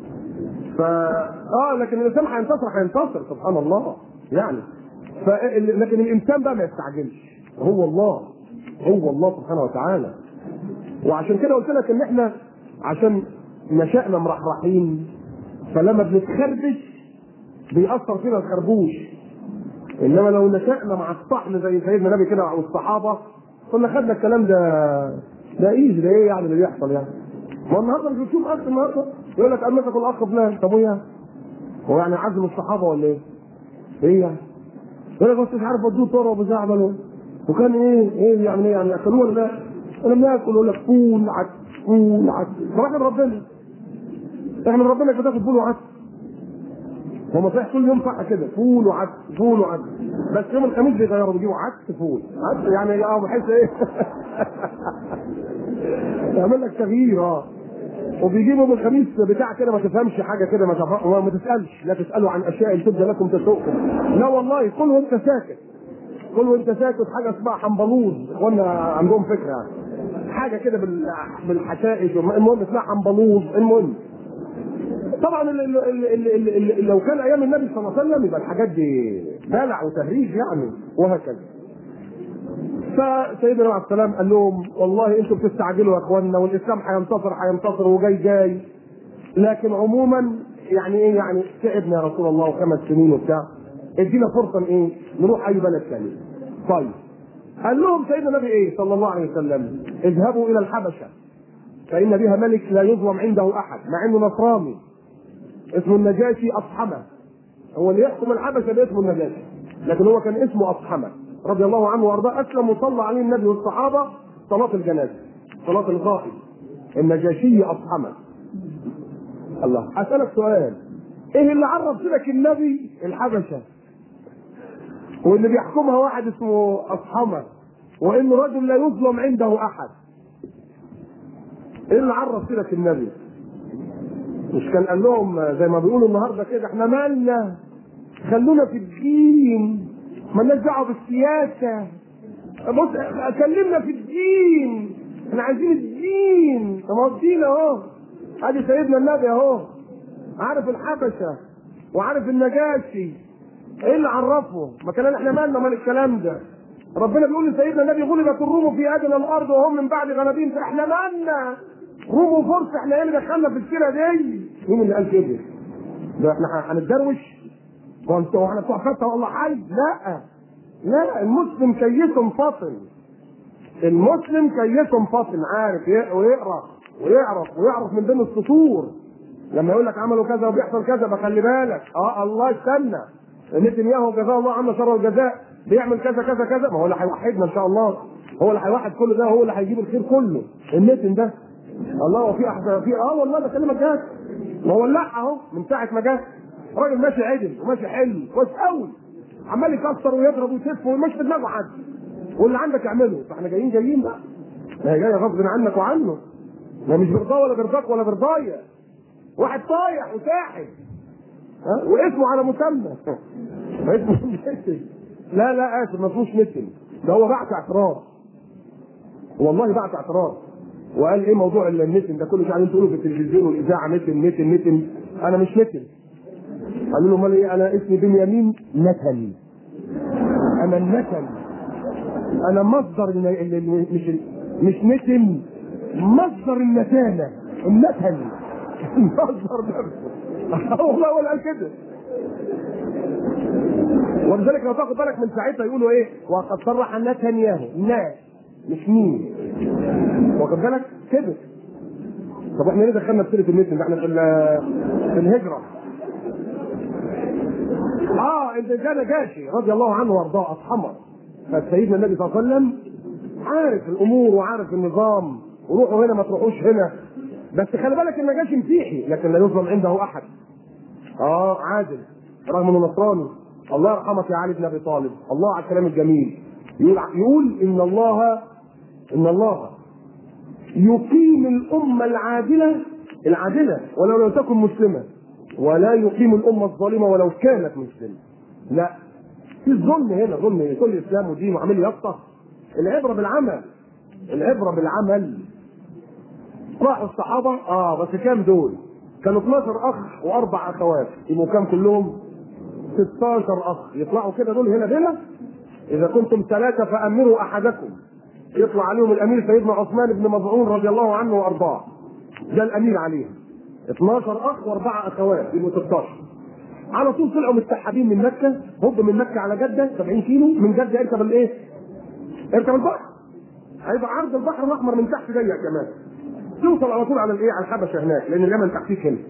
لكن الانسان هينتصر سبحان الله يعني. لكن الانسان بقى ما يستعجلش، هو الله سبحانه وتعالى. وعشان كده قلت لك ان احنا عشان نشأنا مرحرحين، فلما بنتخربش بيأثر فينا الخربوش. انما لو نشأنا مع الصحن زي سيدنا النبي كده والصحابه كنا خدنا الكلام ده ايزي. ده ايه يعني اللي بيحصل يعني؟ ما النهارده مش بتشوف اخ النهارده يقول لك امسك الاخ فلان، طب ايه هو يعني عزم الصحابه ولا ايه؟ ايه يعني؟ يقول لك بس مش عارف ودوه طاره وبزعبل وكان ايه يعني اكلوه ولا لا؟ انا بناكل يقول لك فول عدس. طب احمد ربنا كده بتاكل فول وعدس. هو صحيح كل يوم صح كده فول وعدس، بس يوم الخميس بيغيروا بيجيبوا عدس يعني بحس ايه؟ يعمل لك تغيير وبيجيبوا يوم الخميس بتاع كده ما تفهمش حاجه كده، ما تسالش، لا تسالوا عن اشياء تبدى لكم تسوءكم. لا والله كل وانت ساكت حاجه اسمها حنبلوز. اخوانا عندهم فكره يعني حاجه كده بالحشائش، المهم اسمها حنبلوز. المهم طبعا لو كان ايام النبي صلى الله عليه وسلم يبقى الحاجات دي دلع وتهريج يعني وهكذا. فسيدنا عليه السلام قال لهم والله انتم بتستعجلوا يا اخواننا، والاسلام هينتصر وجاي، لكن عموما يعني ايه يعني تعبنا يا رسول الله و5 سنين وبتاع، ادينا فرصه نروح اي بلد ثاني. طيب قال لهم سيدنا النبي صلى الله عليه وسلم اذهبوا الى الحبشه فان بها ملك لا يظلم عنده احد، مع انه نصراني اسمه النجاشي اصحمه، هو اللي يحكم الحبشه باسمه النجاشي، لكن هو كان اسمه اصحمه رضي الله عنه وارضاه. اسلم وصلى عليه النبي والصحابه صلاه الجنازه، صلاه الغائب. النجاشي اصحمه. الله، اسالك سؤال، ايه اللي عرف لك النبي الحبشه واللي بيحكمها واحد اسمه اصحمه وان رجل لا يظلم عنده احد؟ ايه اللي عرف لك النبي؟ مش كان قال لهم زي ما بيقولوا النهارده كده احنا مالنا، خلونا في الدين، مالناش دعوه بالسياسه، بص كلمنا في الدين، احنا عايزين الدين. طب ما الدين اهو، ادي سيدنا النبي اهو عارف الحبشه وعارف النجاشي. ايه اللي عرفه؟ ما كان احنا مالنا مال الكلام ده؟ ربنا بيقول لسيدنا النبي غلبت الروم في ادنى الارض وهم من بعد غلبهم، فاحنا مالنا روم وفرس، احنا ايه اللي دخلنا في السيره دي؟ مين اللي قال كده؟ ده احنا هنتدروش؟ وانتوا احنا بتوع فتره والله حي؟ لا، المسلم كيس فاطن، المسلم كيس فاطن، عارف ويقرا ويعرف من بين السطور. لما يقول لك عملوا كذا وبيحصل كذا بخلي بالك، الله استنى، نتنياهو جزاه الله عنا شر الجزاء بيعمل كذا كذا كذا، ما هو اللي هيوحدنا ان شاء الله، هو اللي هيوحد كل ده، هو اللي هيجيب الخير كله. النتن ده الله، وفي احسن في والله بكلمك جاهز، ما هو لا اهو من ساعه ما جه راجل ماشي عدل وماشي حلو كويس قوي، عمال يكسر ويضرب ويسف ومش في دماغه حد، واللي عندك اعمله. فاحنا جايين بقى، ما هي جايه غصب عنك وعنه، ما مش برضاه ولا برضاك ولا برضايا، واحد طايح وساحب واسمه على مسمى اسمه نتن. لا اسف، ما اسموش نتن، ده هو بعت اعتراض، والله بعت اعتراض وقال ايه موضوع النتن ده كله، قاعدين تقولوا في التلفزيون والاذاعه نتن. انا مش نتن. قالوا له امال ايه؟ انا اسمي بنيامين نتن، انا النتن، انا مصدر مش نتن، مصدر النتانه، النتن مصدر نفسه. والله ولا قال كده. ولذلك لو تاخد بالك من ساعتها يقولوا ايه؟ وقد صرح نتنياهو، مش مين، واخد بالك كده. طب احنا ليه دخلنا في سيره الميتنج؟ احنا في الهجره. انت كان نجاشي رضي الله عنه وارضاه اصحمر، فسيدنا النبي صلى الله عليه وسلم عارف الامور وعارف النظام، وروحوا هنا ما تروحوش هنا. بس خلي بالك النجاشي مسيحي لكن لا يظلم عنده احد. عادل رغم انه نصراني. الله يرحمك يا علي بن ابي طالب، الله على الكلام الجميل. يقول ان الله يقيم الامه العادله ولو لم تكن مسلمه، ولا يقيم الامه الظالمه ولو كانت مسلمه. لا، في الظلم هنا ظلم كل اسلام ودين وعمل يفطر. العبره بالعمل. راحوا الصحابه بس كام دول؟ كانوا 12 اخ واربع اخوات، يبقوا كام كلهم؟ 16 اخ. يطلعوا كده دول هنا بلا. اذا كنتم ثلاثه فامروا احدكم. يطلع عليهم الامير سيدنا عثمان بن مظعون رضي الله عنه وارضاه، ده الامير عليهم. 12 اخ واربعه اخوات، يبقوا 16. على طول طلعوا متسحبين من مكه، هوب من مكه على جده 70 كيلو، من جده اركب اركب البحر. هيبقى عرض البحر الاحمر من تحت ضيق كمان. توصل على طول على على الحبشه هناك، لان اليمن تحتيك هنا.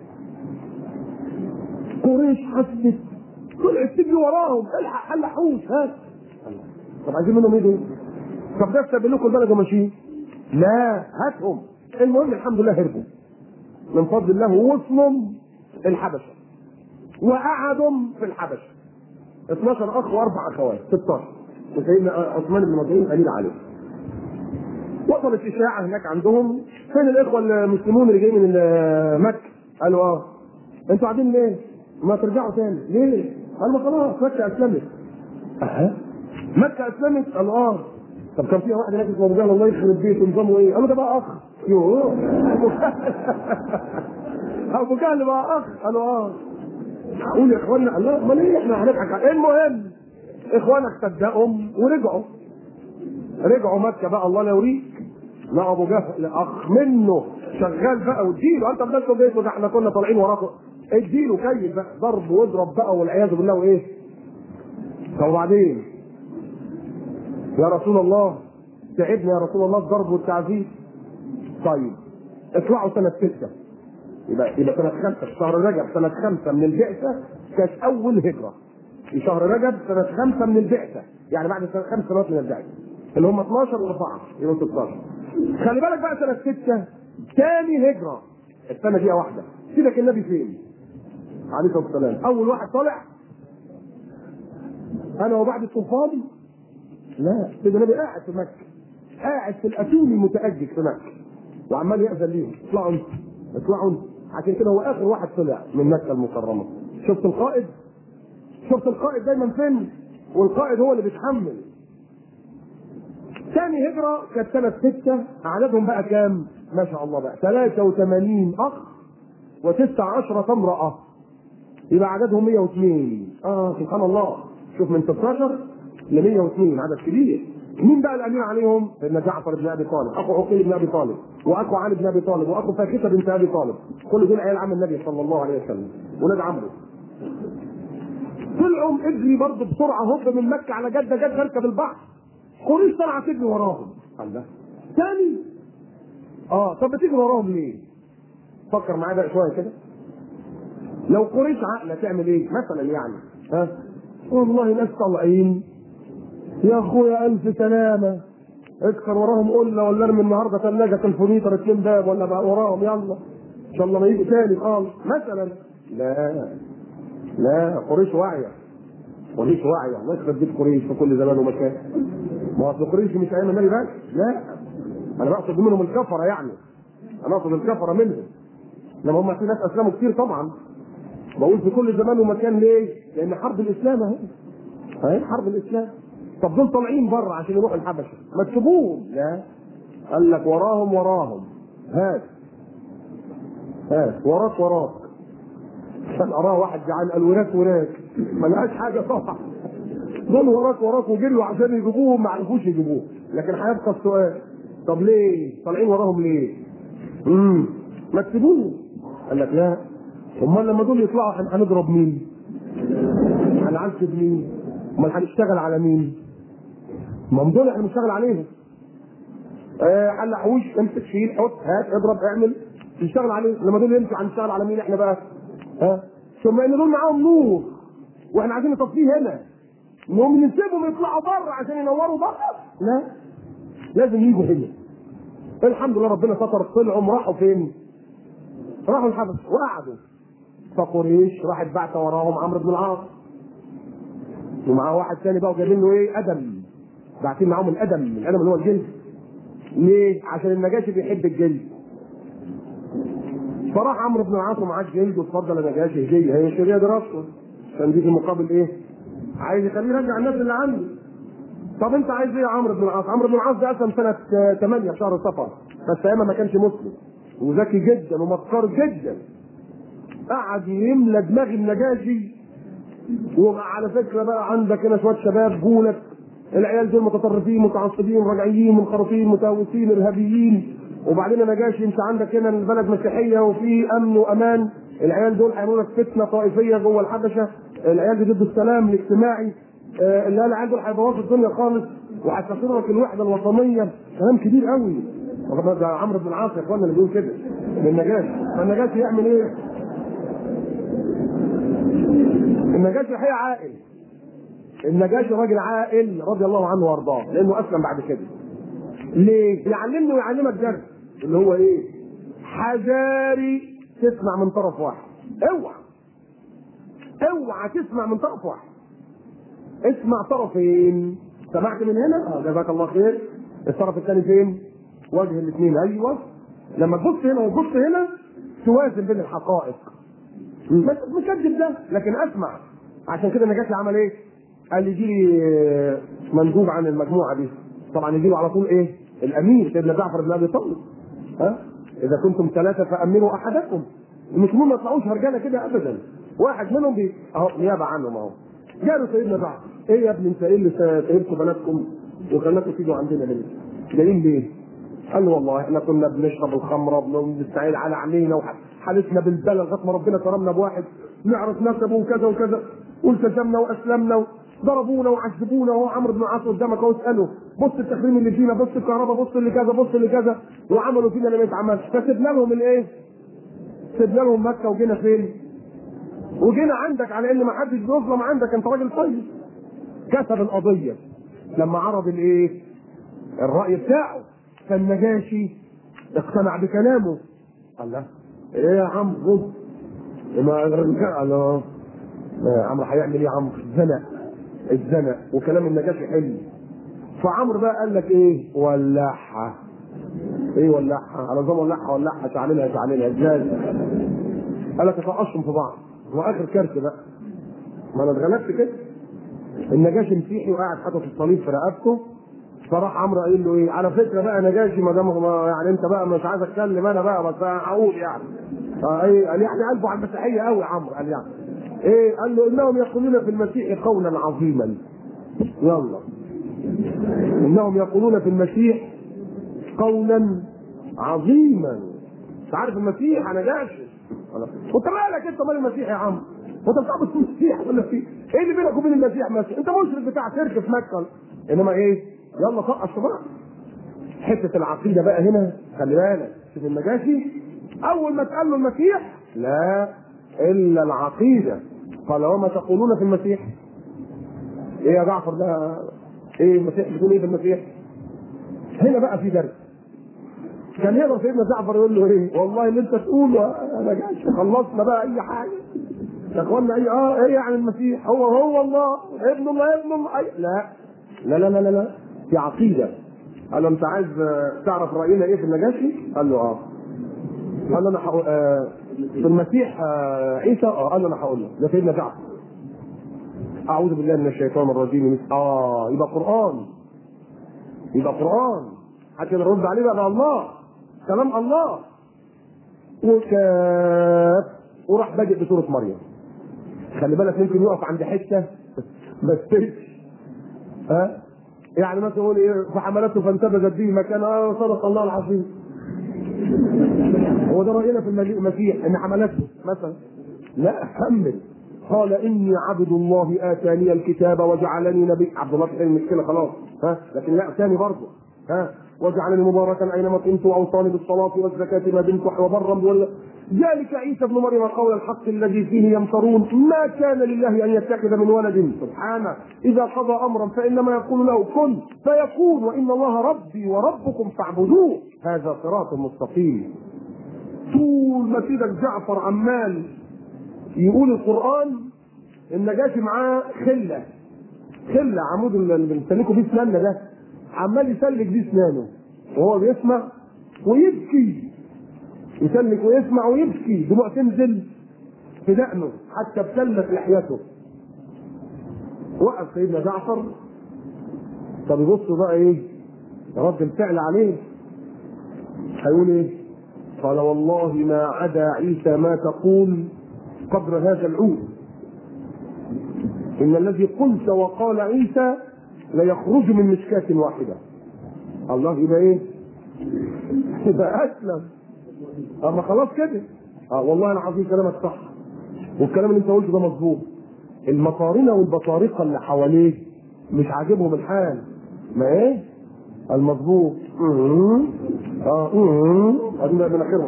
قريش حست، طلعت تجري وراهم، الحق حلحوش هات. طب عايزين منهم ايه دول؟ طب ده استقبل لكم البلد وماشيين؟ لا، هاتهم. المهم الحمد لله هربوا من فضل الله، ووصلوا الحبشه وقعدوا في الحبشه. 12 اخ واربع اخوات، 16. وسيدنا عثمان بن مظعون امير عليه. وصلت اشاعه هناك عندهم، فين الاخوه المسلمون اللي جايين من مكه؟ قالوا انتوا قاعدين ليه؟ ما ترجعوا تاني ليه؟ قالوا خلاص مكه اسلمت. مكه اسلمت؟ قالوا طب كان فيها واحد هناك اسمه ابو جهل الله يخرب بيته، نظامه ايه؟ قالوا ده بقى اخ. ابو جهل بقى اخ. قالوا قول يا اخوانا. الله امال ايه احنا هنضحك؟ المهم اخوانك صدقهم ورجعوا مكه بقى. الله لا يوريك، لا ابو جهل اخ منه شغال بقى، واديله انت بدلته بيته، ده احنا كنا طالعين وراكم، اديله كيف بقى ضرب واضرب بقى والعياذ بالله. وايه طب وبعدين؟ يا رسول الله تعبنا يا رسول الله الضرب والتعذيب. طيب اطلعوا سنه 6، يبقى سنه 5 في شهر رجب، سنه 5 من البعثه كانت اول هجره. في شهر رجب سنه 5 من البعثه، يعني بعد 5 سنوات من البعثه، اللي هم 12 و4 يبقوا 16. خلي بالك بقى سنه 6 ثاني هجره، السنه دي واحده. سيبك النبي فين؟ عليه الصلاه والسلام اول واحد طالع انا وبعد الطوفان. لا، سيدنا النبي قاعد في مكه، قاعد في الاتون المتأجج في مكه، وعمال يأذن ليهم اطلعوا. عشان كده هو اخر واحد طلع من مكه المكرمه. شفت القائد دايما فين؟ والقائد هو اللي بيتحمل. ثاني هجره كانت سنه 6. عددهم بقى كام؟ ما شاء الله بقى 83 اخ و19 امراه، يبقى عددهم 102. سبحان الله، شوف من 16 ل 102 عدد كبير. مين بقى الامير عليهم؟ سيدنا جعفر بن ابي طالب، اخو عقيل بن ابي طالب، واخو علي بن ابي طالب، واخو فاخته بنت ابي طالب. كل دول عيال عم النبي صلى الله عليه وسلم، ولاد عمه. طلعوا اجري برضه بسرعه، هوب من مكه على جده اركب البحر. قريش طلعت تجري وراهم. الله ثاني طب بتجري وراهم ليه؟ فكر معايا بقى شويه كده. لو قريش عقله تعمل ايه؟ مثلا يعني والله ناس طالعين يا اخويا الف سلامه، اذكر وراهم قلنا ولا ارمي النهارده ثلاجه تلفونيتر 2 باب ولا بقى وراهم، يلا ان شاء الله ما يجوا تاني خالص مثلا. لا قريش واعيه، الله يخرب بيت قريش في كل زمان ومكان. ما اصل قريش مش ايام النبي بس، لا انا بقصد منهم الكفره، يعني انا اقصد الكفره منهم، لما هم في ناس اسلموا كتير طبعا. بقول في كل زمان ومكان ليه؟ لان حرب الاسلام اهي حرب الاسلام. طب دول طالعين بره عشان يروحوا الحبشه، ما تسيبوهم. لا، قال لك وراهم هات وراك. كان اراه واحد جعان قال وراك ما لقاش حاجه طبعا. دول وراك وجريوا عشان يجيبوهم، ما عرفوش يجيبوه. لكن هيبقى السؤال، طب ليه طالعين وراهم ليه؟ ما تسيبوهم. قال لك لا، امال لما دول يطلعوا هنضرب مين؟ هنعذب مين؟ امال هنشتغل على مين؟ ما هم دول احنا بنشتغل عليهم. حلحوش، امسك شيل حط هات اضرب اعمل. نشتغل عليه. لما دول يمشوا هنشتغل على مين احنا بقى؟ ثم ان دول معاهم نور واحنا عايزين نطفيه هنا، انهم نسيبهم يطلعوا بره عشان ينوروا بره؟ لا، لازم يجوا هنا. الحمد لله ربنا ستر، طلعوا راحوا فين؟ راحوا الحبش وقعدوا. فقريش راحت بعت وراهم عمرو بن العاص ومعاه واحد ثاني بقى وجايبين له ايه؟ ادم، باعتين معاهم الادم اللي هو الجلد. ليه؟ عشان النجاشي بيحب الجلد. فراح عمرو بن العاص ومعاه الجلد واتفضل يا نجاشي هديه، هي الشريه دي راسه كان دي في مقابل ايه؟ عايز يخليه يرجع الناس اللي عنده. طب انت عايز ايه يا عمرو بن العاص؟ عمرو بن العاص ده اسلم سنه 8 في شهر صفر، بس ايامها ما كانش مسلم وذكي جدا ومسكر جدا. قعد يملى دماغ النجاشي. وعلى فكره بقى عندك هنا شويه شباب جولك، العيال دول متطرفين متعصبين رجعيين منخرطين متهوسين ارهابيين، وبعدين النجاشي انت عندك هنا البلد مسيحيه وفي امن وامان، العيال دول هيعملوا لك فتنه طائفيه جوه الحبشه، العيال دي ضد السلام الاجتماعي، العيال دول هيبوظوا الدنيا خالص وهيكسروا لك الوحده الوطنيه. كلام كبير قوي. ده عمرو بن العاص يا اخوانا اللي بيقول كده للنجاشي. فالنجاشي يعمل ايه؟ النجاشي الحقيقه عاقل. النجاشي راجل عاقل رضي الله عنه وارضاه، لانه اسلم بعد كده. ليه؟ يعلمني ويعلمك درس اللي هو ايه؟ حذاري تسمع من طرف واحد. اوعى تسمع من طرف واحد، اسمع طرفين. سمعت من هنا جزاك الله خير، الطرف الثاني فين؟ وجه الاثنين. ايوه، لما تبص هنا وتبص هنا توازن بين الحقائق، مش كذب ده لكن اسمع. عشان كده النجاشي عمل ايه؟ قال يجي لي مندوب عن المجموعه دي، طبعا يجي له على طول ايه؟ الامير سيدنا جعفر بن ابي طالب. اذا كنتم ثلاثه فامنوا احدكم. المسلمون ما يطلعوش رجاله كده ابدا، واحد منهم اهو نيابه عنهم اهو. جاله سيدنا جعفر، ايه يا ابني انت ايه اللي سيبتوا بناتكم وخلاكم تيجوا عندنا ليه؟ جايين ليه؟ قال له والله احنا كنا بنشرب الخمره وبنستعيد على عينينا وحالتنا بالبلد لغايه ما ربنا كرمنا بواحد نعرف نسبه وكذا وكذا، والتزمنا واسلمنا، ضربونا وعذبونا. وهو عمرو بن العاص قدامك اهو، اساله بص التخريم اللي فينا، بص الكهرباء، بص اللي كذا، بص اللي كذا، وعملوا فينا اللي ما يتعملش. فسيبنا لهم الايه؟ سيبنا لهم مكه وجينا فين؟ وجينا عندك على ان ما حدش بيظلم عندك، انت راجل طيب. كسب القضيه لما عرض الايه؟ الراي بتاعه. فالنجاشي اقتنع بكلامه. قال له ايه يا عمرو؟ ما عمرو هيعمل ايه يا عمرو؟ الزنق وكلام النجاشي حلو. فعمرو بقى قال لك ايه؟ ولعها. ايه ولعها؟ على نظام ولعها شعللها ازاي؟ قال لك اتقشم في بعض. واخر كارت بقى، ما انا اتغلبت كده. النجاشي مسيحي وقاعد حاطط الصليب في رقبته. فراح عمرو قايل له ايه؟ على فكره بقى نجاشي ما دام يعني انت بقى مش عايز اتكلم انا بقى بس هقول يعني. ايه؟ قال يعني قلبه على المسيحيه قوي عمرو. قال يعني ايه؟ قال له انهم يقولون في المسيح قولا عظيما. يلا، انهم يقولون في المسيح قولا عظيما. انت عارف المسيح نجاشي؟ وانت مالك انت مال المسيح يا عم؟ وانت بتعبد في المسيح ولا في ايه اللي بينك وبين المسيح؟ مسيح انت مشرك بتاع شرك في مكه. انما ايه؟ يلا طقش بقى. حته العقيده بقى هنا خلي بالك. شوف النجاشي اول ما تقال له المسيح لا الا العقيده. قال وما تقولون في المسيح؟ ايه يا جعفر ده؟ ايه المسيح بتقول ايه في المسيح؟ هنا بقى في درس. كان يقدر سيدنا جعفر يقول له ايه؟ والله اللي انت تقوله يا نجاشي خلصنا بقى اي حاجه يا اخوانا. ايه يعني المسيح هو الله ابن الله أي. لا في عقيده. قال له انت عايز تعرف راينا ايه في النجاشي؟ قال له قال له انا في المسيح عيسى. قال له انا هقول له. ده سيدنا جعفر. اعوذ بالله من الشيطان الرجيم. يبقى قران حتى نرد عليه بقى الله كلام الله. وراح بادئ بسوره مريم. خلي بالك ممكن يقف عند حته بس يعني مثلا يقول ايه؟ فحملته فانتبذت به مكانها. صدق الله العظيم. هو ده راينا في المسيح ان حملته مثلا؟ لا، حمل. قال اني عبد الله اتاني الكتاب وجعلني نبي. عبد الله في المشكله خلاص. لكن لا ثاني برضه واجعلني مباركا اينما كنت واوصاني بالصلاه والزكاه ما دمت وبرا ذلك عيسى ابن مريم قول الحق الذي فيه يمترون ما كان لله ان يتخذ من ولد سبحانه اذا قضى امرا فانما يقول له كن فيكون وان الله ربي وربكم فاعبدوه هذا صراط مستقيم. طول ما سيدك جعفر عمال يقول القران النجاشي معاه خله عمود اللي بنسلكوا فيه اسناننا ده عمال يسلك بيه اسنانه وهو بيسمع ويبكي يسلك ويسمع ويبكي دموع تنزل في دقنه حتى ابتلت لحيته. وقف سيدنا جعفر طب يبصوا بقى ايه رد الفعل عليه هيقول ايه؟ قال والله ما عدا عيسى ما تقول قدر هذا العود ان الذي قلت وقال عيسى ليخرج من مشكاة واحدة. الله يبقى ايه؟ يبقى اسلم. اما خلاص كده والله العظيم كلامك صح والكلام اللي انت قلته ده مظبوط. المقارنه والبطارقه اللي حواليه مش عاجبهم الحال ما ايه المظبوط ادي من اخرهم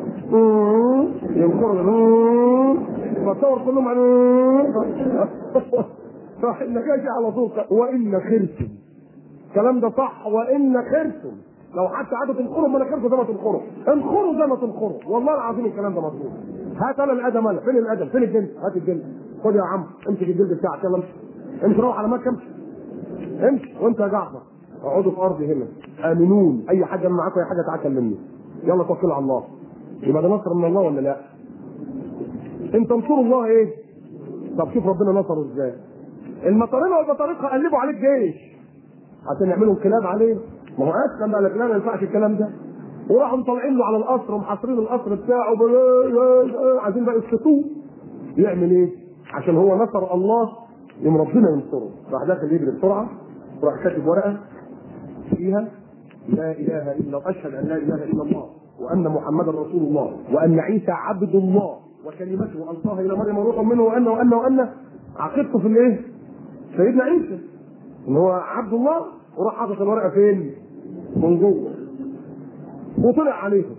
ينكروا بتصور كلهم صح النجاشي على طول وان خرتم الكلام ده صح وان خرتم لو حتى عادوا تنخروا مناخيركم زي ما تنخروا انخروا زي ما تنخروا والله العظيم الكلام ده مظبوط. هات انا الادم انا فين الادم فين الجلد هات الجلد خد يا عم امسك الجلد بتاعك يلا امشي روح على مكه امشي وانت يا جعفر اقعدوا في ارضي هنا امنون اي حاجه معاكم اي حاجه تعال مني يلا توكلوا على الله. يبقى ده نصر من الله ولا لا؟ انت انصروا الله ايه؟ طب شوف ربنا نصره ازاي. المطارنه والبطارقه قلبوا عليه الجيش عشان يعملوا انقلاب عليه. ما هو اسلم بقى لك لا ما ينفعش الكلام ده وراحوا مطلعين له على القصر ومحاصرين القصر بتاعه عايزين بقى يسقطوه. يعمل ايه؟ عشان هو نصر الله يوم ربنا ينصره راح داخل يجري بسرعه وراح كاتب ورقه فيها لا اله الا الله اشهد ان لا اله الا الله وان محمدا رسول الله وان عيسى عبد الله وكلمته القاها الى مريم وروح منه وان عقيدته في الايه؟ سيدنا عيسى ان هو عبد الله وراح حاطط الورقه فين؟ من جوه وطلع عليهم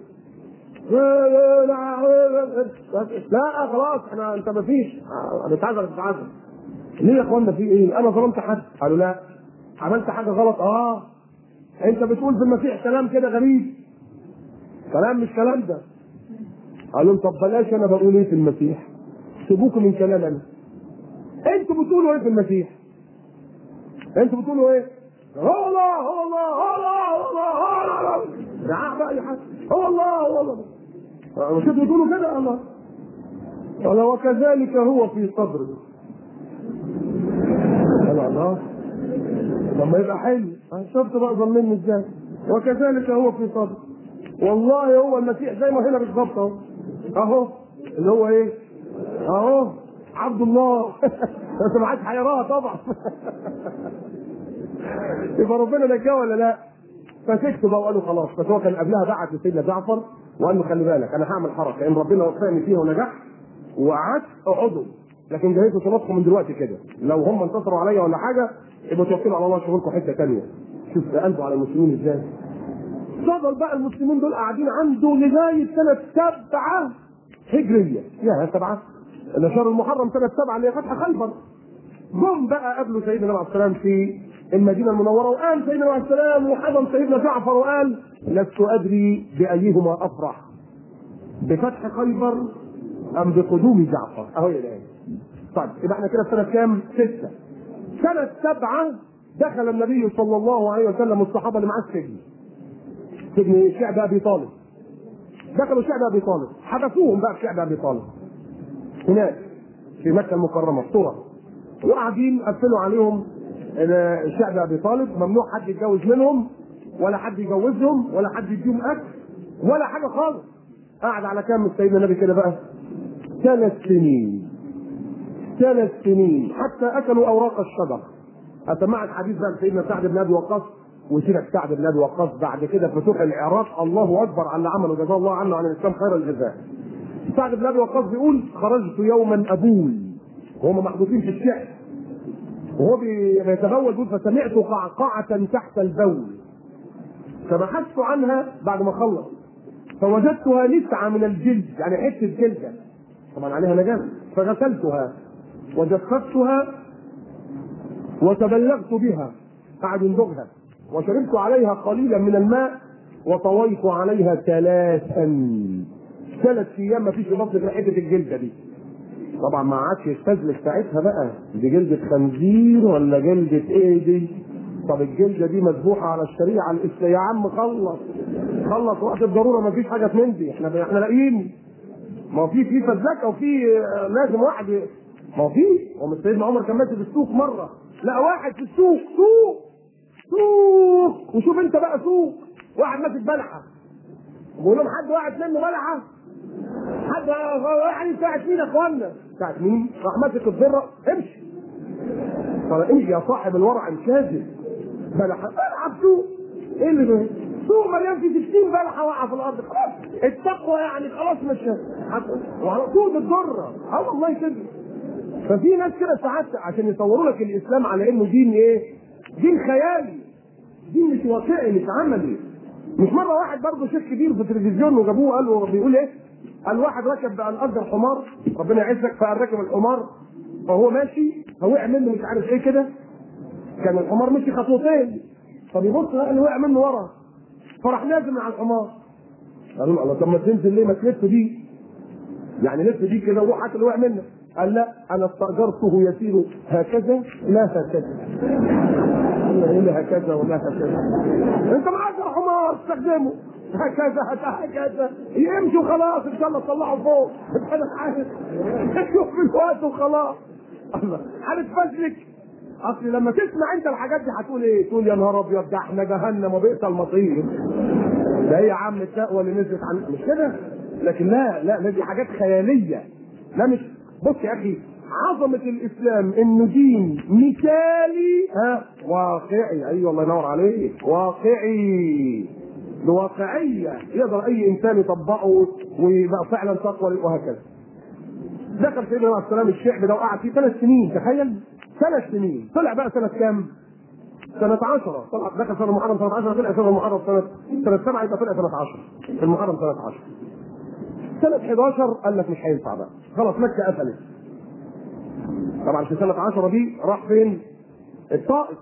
لا خلاص احنا انت ما فيش هنتعذر ليه يا اخوانا في ايه؟ انا ظلمت حد؟ قالوا لا. عملت حاجه غلط؟ انت بتقول في المسيح كلام كده غريب كلام مش كلام ده. قالوا طب بلاش انا بقول ايه في المسيح سيبوكم من كلام انا. انتوا بتقولوا ايه في المسيح؟ انتوا بتقولوا ايه؟ هو الله هو الله هو الله هو الله هو الله دعاء بقى يا حاج هو الله هو الله مش انتوا بتقولوا كده الله قال وكذلك هو في صدره. قال الله لما يبقى حلو شفت بقى ظلمني ازاي وكذلك هو في صدره. والله هو المسيح زي ما هنا بالظبط اهو اللي هو ايه اهو عبد الله بس ما عادش هيراها طبعا يبقى ربنا نجاه ولا لا؟ فسكتوا بقى وقالوا خلاص. بس هو كان قبلها بعت لسيدنا جعفر وقال له خلي بالك انا هعمل حركه ان ربنا وفقني فيها ونجحت وقعدت اقعدوا لكن جهزوا صلاتكم من دلوقتي كده لو هم انتصروا عليا ولا حاجه يبقوا توكلوا على الله شغلكم حته ثانيه. شوف قلبوا على المسلمين ازاي. فضل بقى المسلمين دول قاعدين عنده لغايه سنه 7 هجريه. يا 7 ده شهر المحرم سنه 7 اللي هي فتح خيبر. جم بقى قابلوا سيدنا عليه السلام في المدينه المنوره وقال سيدنا عليه السلام وحضن سيدنا جعفر وقال لست ادري بايهما افرح بفتح خيبر ام بقدوم جعفر. اهو يا الان. طيب يبقى احنا كده في سنه كام؟ 6. سنه 7 دخل النبي صلى الله عليه وسلم والصحابه اللي معاه السجن. سجن شعب ابي طالب. دخلوا شعب ابي طالب حبسوهم بقى في شعب ابي طالب هناك في مكه المكرمه في طرة وقاعدين قفلوا عليهم شعب ابي طالب ممنوع حد يتجوز منهم ولا حد يجوزهم ولا حد يديهم اكل ولا حاجه خالص. قعد على كام سيدنا النبي كده بقى 3 سنين 3 سنين حتى اكلوا اوراق الشجر. اسمعك حديث بقى سيدنا سعد بن ابي وقاص وسيدك سعد بن ابي وقاص بعد كده فتوح العراق الله اكبر على اللي عمله جزاه الله عنه عن الاسلام خير الجزاء. سعد بن ابي وقاص بيقول خرجت يوما ابول وهم محبوسين في الشعب وهو بيتبول بيقول فسمعت قعقعه تحت البول فبحثت عنها بعد ما خلص فوجدتها نسعة من الجلد، يعني حته جلده طبعا عليها نجاسه، فغسلتها وجففتها وتبلغت بها، قعد يندغها، وشربت عليها قليلا من الماء وطويت عليها 3 ايام ما فيش بطن في حته الجلده دي. طبعا ما عادش يستزلك ساعتها بقى دي جلده خنزير ولا جلده ايه دي. طب الجلده دي مذبوحه على الشريعه الاسلاميه يا عم، خلص وقت الضروره، ما فيش حاجه من دي، احنا لاقيين. ما هو في فزلكه وفي لازم واحد، ما هو في سيدنا عمر كان ماشي في السوق مره لا واحد في السوق سوق وشوف انت بقى سوق واحد ماسك بلحه، بقول لهم حد واحد منه بلحه، حد واحد بتاعت مين يا اخوانا؟ بتاعت مين؟ راح ماسك الذره، امشي. قال امشي يا صاحب الورع الكاذب، بلحه في سوق، ايه اللي ده؟ سوق مليان في 60 بلحه واقعه في الارض، خلاص التقوى يعني خلاص مش وعلى طول الذره. والله كده. ففي ناس كده ساعات عشان يصوروا لك الاسلام على انه دين ايه؟ دين خيالي، دين مش واقعي مش عملي. مش مره واحد برضه شيخ كبير في التلفزيون وجابوه قالوا بيقول ايه؟ قال واحد ركب اجر حمار ربنا يعزك، فقال راكب الحمار فهو ماشي فوقع منه مش عارف ايه كده، كان الحمار مشي خطوتين فبيبص لقى اللي وقع منه ورا فراح نازل من على الحمار. قالوا له الله طب ما تنزل ليه؟ ما تلف دي يعني لف دي كده وروح هات اللي وقع منك. قال لا انا استاجرته يسير هكذا لا هكذا. ايه هكذا ولا هكذا؟ انت معاك حمار استخدمه هكذا يمشي وخلاص ان شاء الله تطلعه فوق انا عارف شوف في الوقت وخلاص. الله هنتفزلك. اصل لما تسمع انت الحاجات دي هتقول ايه؟ تقول يا نهار ابيض ده احنا جهنم وبئس المصير. ده هي يا عم التقوى اللي نزلت عن مش كده؟ لكن لا دي حاجات خياليه. لا مش بص يا اخي عظمه الاسلام انه دين مثالي واقعي. ايوه الله ينور عليك، واقعي بواقعيه يقدر اي انسان يطبقه ويبقى فعلا تقوى وهكذا. دخل سيدنا عليه السلام الشعب ده وقعد فيه 3 سنين، تخيل 3 سنين. طلع بقى سنه كام؟ سنة 10. طلع دخل سنة محرم سنة 10، طلع سنة محرم سنة 7 يبقى طلع سنة 10. في المحرم سنة 10. سنة 11 قال لك مش هينفع بقى، خلاص مكة قفلت. طبعا في سنة 10 دي راح فين؟ الطائف.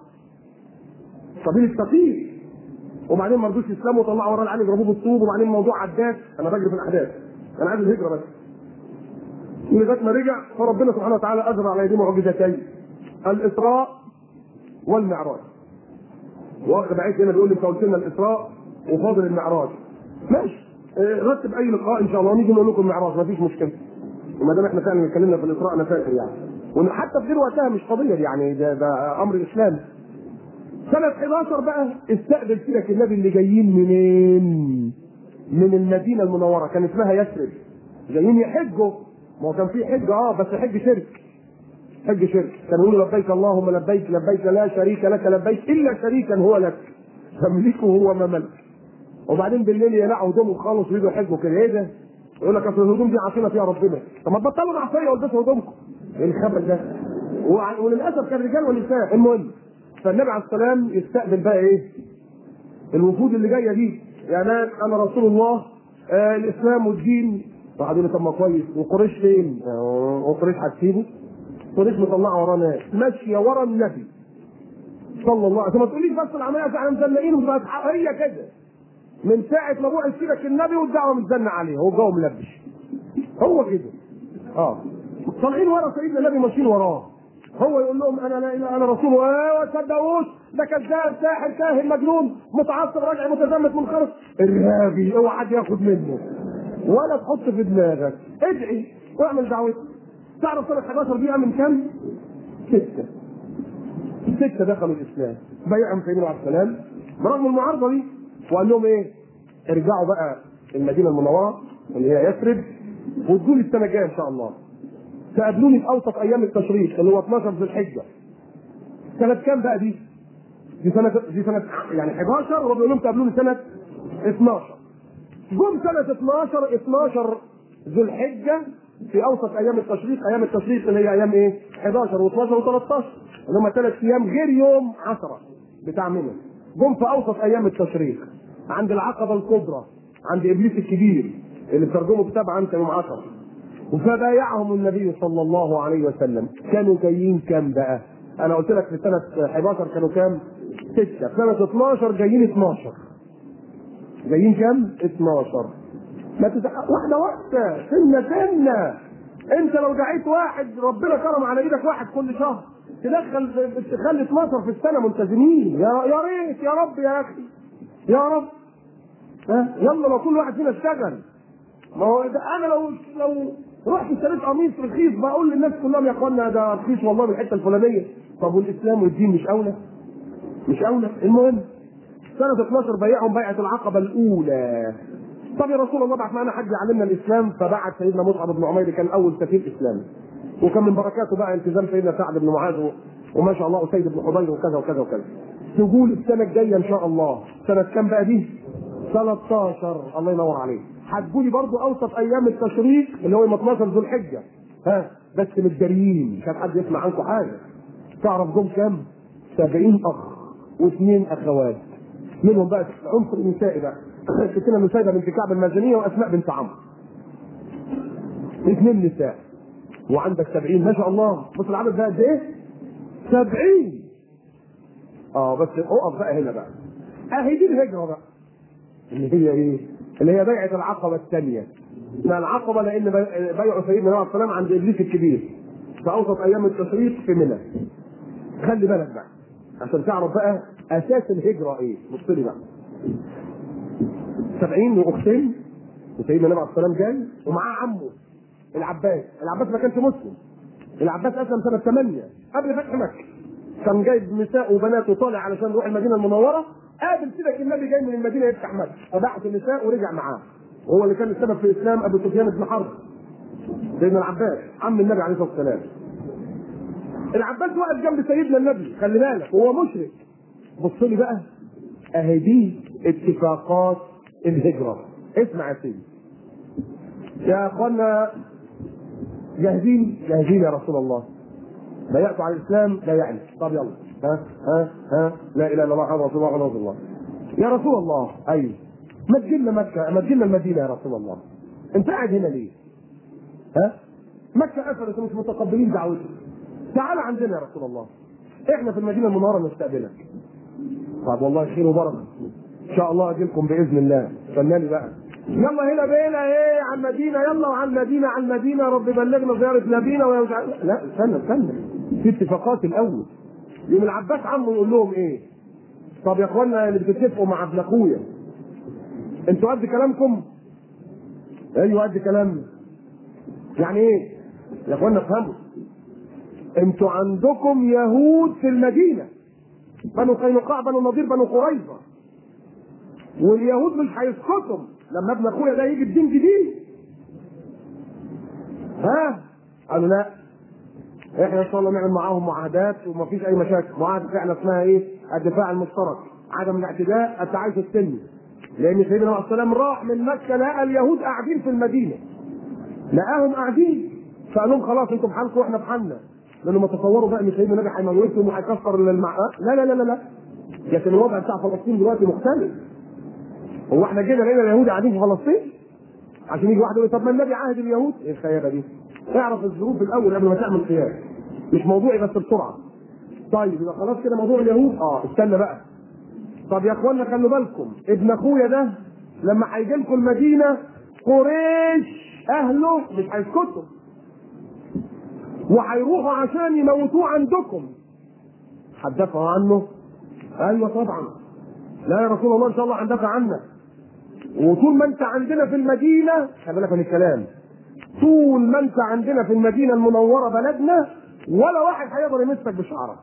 قبيلة ثقيف. وبعدين ما رضوش يسلموا وطلعوا ورا العلي يضربوه بالطوب، وبعدين الموضوع عداس، انا بجري في الاحداث. انا عايز الهجرة بس. ولغاية ما رجع فربنا سبحانه وتعالى أجرى على يديه معجزتين، الإسراء والمعراج. واخد بعيد هنا بيقول لي انت قلت لنا الإسراء وفاضل المعراج. ماشي رتب أي لقاء إن شاء الله نيجي نقول لكم المعراج مفيش مشكلة. وما دام احنا فعلا اتكلمنا في الإسراء أنا فاكر يعني. وحتى في غير وقتها مش قضية يعني ده أمر الإسلام. سنة 11 بقى استقبل سيرك النبي اللي جايين منين؟ من المدينة المنورة، كان اسمها يثرب. جايين يحجوا، ما هو كان في حج بس حج شرك. حج شرك، كانوا يقولوا لبيك اللهم لبيك لبيك لا شريك لك لبيك الا شريكا هو لك تملكه هو ما ملك. وبعدين بالليل يقلعوا هدومهم خالص ويجوا يحجوا كده. ايه ده؟ يقول لك اصل الهدوم دي عاصمه فيها ربنا. طب ما تبطلوا معصيه والبسوا هدومكم. ايه الخبل ده؟ وللاسف كان رجال ونساء. المهم فالنبي عليه السلام يستقبل بقى ايه؟ الوفود اللي جايه دي، يا ناس انا رسول الله الاسلام والدين. قعدوا له طب ما كويس، وقريش فين؟ وقريش هتسيبه؟ قريش مطلعه ورا ناس ماشيه ورا النبي صلى الله عليه وسلم. ما تقوليش بس العمليه احنا مزنقين بقت هي كده. من ساعه ما ابوه يسيبك النبي والدعوه متزنق عليه، هو جاي ملبش. هو كده. طالعين ورا سيدنا النبي ماشيين وراه. هو يقول لهم انا لا اله انا رسول الله، ما تصدقوش ده كذاب ساحر كاهن مجنون متعصب راجع متزمت منخرط ارهابي، اوعى حد ياخد منه ولا تحط في دماغك. ادعي واعمل دعوتك. تعرف سنة 11 دي من كم؟ 6 دخلوا الاسلام. بيعهم سيدنا عليه السلام برغم المعارضه دي، وقال لهم ايه؟ ارجعوا بقى المدينه المنوره اللي هي يثرب، وتقولوا السنه الجايه ان شاء الله تقابلوني في اوسط ايام التشريق اللي هو 12 ذي الحجه. سنه كام بقى دي؟ دي سنه يعني 11، وبيقول لهم تقابلوني سنه 12. جم سنه 12 ذو الحجه في اوسط ايام التشريق. ايام التشريق اللي هي ايام ايه؟ 11 و12 و13 اللي هم 3 ايام غير يوم 10 بتاع منى. جم في اوسط ايام التشريق عند العقبه الكبرى، عند ابليس الكبير اللي بترجمه كتاب عنك يوم 10. فبايعهم النبي صلى الله عليه وسلم. كانوا جايين كام بقى؟ انا قلت لك في سنه 11 كانوا كام؟ 6. في سنه 12 جايين 12. جايين كام؟ 12. ما واحده واحده، سنه سنه. انت لو دعيت واحد ربنا كرم على ايدك واحد كل شهر تخلي 12 في السنه ملتزمين. يا ريت يا رب يا اخي، يا رب. يلا لو كل واحد فينا اشتغل. ما هو انا لو رحت اشتريت قميص رخيص بقول للناس كلهم يا اخوانا ده رخيص والله من الحته الفلانيه. طب والاسلام والدين مش اولى؟ مش اولى؟ المهم سنه 12 بيعهم بيعه العقبه الاولى. طب يا رسول الله بعت معانا حد يعلمنا الاسلام، فبعت سيدنا مصعب بن عمير كان اول سفير اسلامي، وكان من بركاته بقى التزام سيدنا سعد بن معاذ وما شاء الله وسيد بن حضير وكذا وكذا وكذا. تقول السنه الجايه ان شاء الله سنه كام بقى دي؟ 13. الله ينور عليك. هتقولي برضه اوسط ايام التشريق اللي هو يوم 12 ذو الحجه. بس متداريين مش حد يسمع عنكم حاجه. تعرف جم كام؟ 70 اخ واثنين اخوات. منهم بقى عنصر النساء بقى ستنا نسيبه بنت كعب المازنيه واسماء بنت عمرو. 2 نساء وعندك 70 ما شاء الله. بص العدد ده قد ايه؟ 70. بس اقف بقى هنا بقى. اهي دي الهجره بقى اللي هي ايه؟ اللي هي بيعه العقبه الثانيه. اسمها العقبه لان بيعوا سيدنا عليه السلام عند ابليس الكبير في اوسط ايام التشريق في منى. خلي بالك بقى عشان تعرف بقى اساس الهجره ايه. بص لي بقى 70 واختين وسيدنا النبي عليه السلام جاي ومعاه عمه العباس. العباس ما كانش مسلم. العباس اسلم سنه 8 قبل فتح مكه. كان جايب نساء وبنات وطالع علشان يروح المدينه المنوره. قابل سيدك النبي جاي من المدينه يفتح مكه فبعت النساء ورجع معاه. وهو اللي كان السبب في اسلام ابو سفيان بن حرب. سيدنا العباس عم النبي عليه الصلاه والسلام. العباس واقف جنب سيدنا النبي خلي بالك وهو مشرك. بص لي بقى اهي دي اتفاقات الهجره. اسمع يا سيدي يا اخوانا جاهزين؟ جاهزين يا رسول الله. بايعتوا على الاسلام؟ بايعني. طب يلا لا اله الا الله محمد رسول الله محمد رسول الله. يا رسول الله ايوه ما تجينا مكه ما تجينا المدينه يا رسول الله. انت قاعد هنا ليه؟ مكه قفلت ومش متقبلين دعوتك. تعال عندنا يا رسول الله احنا في المدينه المنوره نستقبلك. طب والله خير وبركه ان شاء الله اجي لكم باذن الله. استناني بقى يلا هنا بينا ايه على المدينه. يلا وعلى المدينه على المدينه رب بلغنا زياره نبينا لا استنى في اتفاقات الاول. يوم العباس عمه يقول لهم ايه؟ طب يا اخوانا اللي بتتفقوا مع ابن اخويا انتوا قد كلامكم؟ ايوه قد كلامنا. يعني ايه؟ يا اخوانا افهموا انتوا عندكم يهود في المدينه بنو قينقاع بنو النضير بنو قريظه واليهود مش هيسكتوا لما ابن اخويا ده يجي بدين جديد. قالوا لا احنا ان شاء الله نعمل معاهم معاهدات ومفيش اي مشاكل. معاهده احنا اسمها ايه؟ الدفاع المشترك، عدم الاعتداء، التعايش السلمي. لان سيدنا عليه السلام راح من مكه لقى اليهود قاعدين في المدينه. لقاهم قاعدين فقال لهم خلاص انتم في حالكم واحنا في حالنا. لانه ما تصوروا بقى ان سيدنا النبي هيموتهم وهيكسر لا لا لا لا. لكن الوضع بتاع فلسطين دلوقتي مختلف. هو احنا جينا لقينا اليهود قاعدين في فلسطين عشان يجي واحد يقول طب ما النبي عاهد اليهود؟ ايه الخيابه دي؟ اعرف الظروف الاول قبل ما تعمل قياس. مش موضوعي بس بسرعه. طيب يبقى خلاص كده موضوع اليهود استنى بقى. طب يا اخوانا خلوا بالكم ابن اخويا ده لما هيجي لكم المدينه قريش اهله مش هيسكتوا وهيروحوا عشان يموتوه عندكم. هتدافعوا عنه؟ ايوه طبعا. لا يا رسول الله ان شاء الله هندافع عنك. وطول ما انت عندنا في المدينه خلي بالك من الكلام. طول ما انت عندنا في المدينه المنوره بلدنا ولا واحد هيقدر يمسك بشعرك.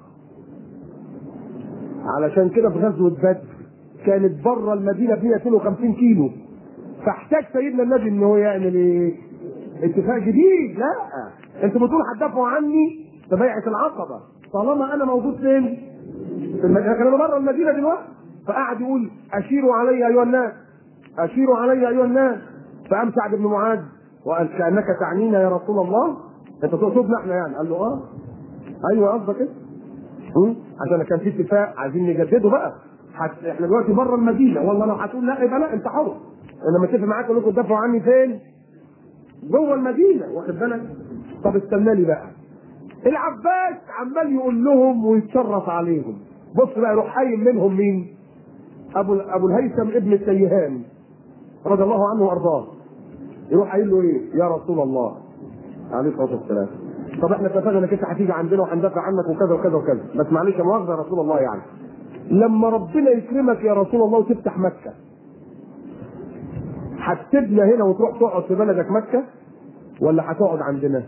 علشان كده في غزوه بدر كانت بره المدينه ب 152 كيلو. فاحتاج سيدنا النبي ان هو يعمل ايه؟ اتفاق جديد. لا انتوا بتقولوا هتدافعوا عني في بيعه العقبه طالما انا موجود فين؟ في المدينه. كان بره المدينه دلوقتي. فقعد يقول اشيروا علي ايها الناس اشيروا علي ايها الناس. فقام سعد بن معاذ وقال كانك تعنينا يا رسول الله؟ انت تقصدنا احنا يعني؟ قال له ايوه قصدك كده. عشان كان في اتفاق عايزين نجدده بقى. احنا دلوقتي بره المدينه، والله لو هتقول لا يبقى لا، انت حر. انا متفق معاك انكم تدافعوا عني فين؟ جوه المدينه، واخد بالك؟ طب استنى لي بقى. العباس عمال يقول لهم ويتشرف عليهم. بص بقى، يروح قايم منهم مين؟ ابو الهيثم ابن التيهان رضي الله عنه وارضاه. يروح قايل له ايه؟ يا رسول الله عليه الصلاه والسلام، طب احنا اتفقنا انك انت هتيجي عندنا وهندافع عنك وكذا وكذا وكذا، بس معلش يا مؤاخذه يا رسول الله، يعني لما ربنا يكرمك يا رسول الله وتفتح مكه، هتسيبنا هنا وتروح تقعد في بلدك مكه ولا هتقعد عندنا؟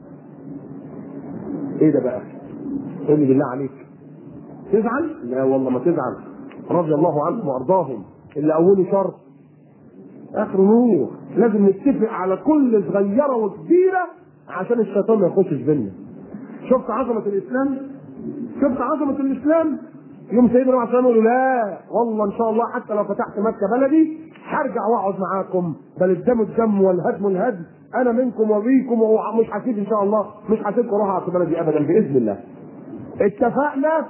ايه ده بقى؟ قول لي بالله عليك، تزعل؟ لا والله ما تزعل، رضي الله عنهم وارضاهم. اللي اوله شر اخر نور. لازم نتفق على كل صغيره وكبيره عشان الشيطان ما يخشش بينا. شفت عظمه الاسلام؟ شفت عظمه الاسلام؟ يوم سيدنا عليه الصلاه والسلام لا والله ان شاء الله حتى لو فتحت مكه بلدي هرجع واقعد معاكم، بل الدم الدم والهدم الهدم، انا منكم وبيكم، ومش هسيب ان شاء الله، مش هسيبكم اروح على بلدي ابدا باذن الله. اتفقنا؟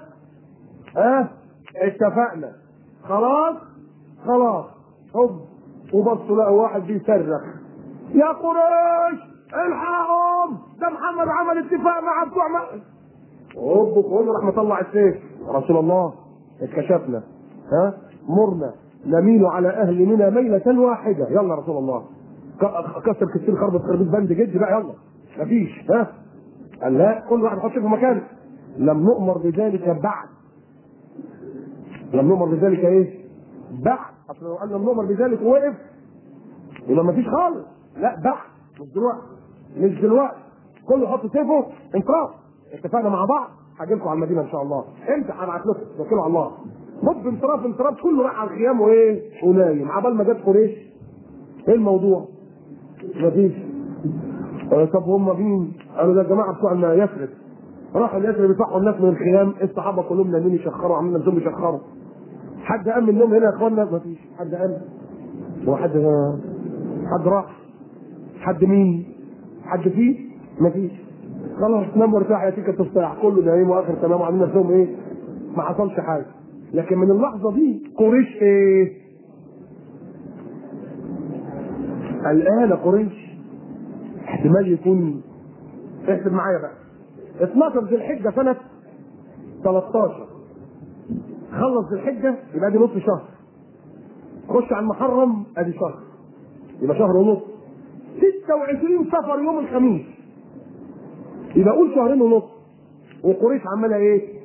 اتفقنا. خلاص خلاص. هوب وبصوا لقوا واحد بيصرخ يا قريش الحقهم، ده محمد عمل اتفاق مع بتوع هوب كله راح مطلع السيف. رسول الله اتكشفنا، مرنا نميل على اهل منى ميله واحده. يلا رسول الله كسر كتير خربط خربيط بند جدي بقى، يلا مفيش. قال لا، كل واحد يحط في مكانه. لم نؤمر بذلك بعد. لم نؤمر بذلك ايه؟ بعد. اصل لو قال لم نؤمر بذلك ووقف يبقى مفيش خالص. لا بعد، مش دلوقتي، مش دلوقتي. كله يحط سيفه انفراد. اتفقنا مع بعض هاجي لكم على المدينه ان شاء الله. امتى؟ هبعت لكم، توكلوا على الله. هوب انفراد كله راح على الخيام وايه؟ ونايم عبال ما جت قريش. ايه الموضوع؟ مفيش. طب هم مين؟ قالوا ده الجماعه بتوع يثرب. راحوا يثرب يصحوا الناس من الخيام، الصحابه كلهم نايمين يشخروا، عاملين نفسهم يشخروا. حد قام من النوم هنا يا اخوانا؟ مفيش حد قام. هو حد راح؟ حد مين؟ حد فيه؟ مفيش. خلاص نام وارتاح يا تلك التفاح، كله نايم واخر تمام وعاملين نفسهم ايه؟ ما حصلش حاجه. لكن من اللحظه دي قريش ايه؟ الان قريش احتمال يكون، احسب معايا بقى، 12 ذي الحجه سنه 13. خلص ذي الحجه يبقى دي نص شهر. خش على المحرم ادي شهر، يبقى شهر ونص. 26 صفر يوم الخميس، يبقى قول شهرين ونص. وقريش عماله ايه؟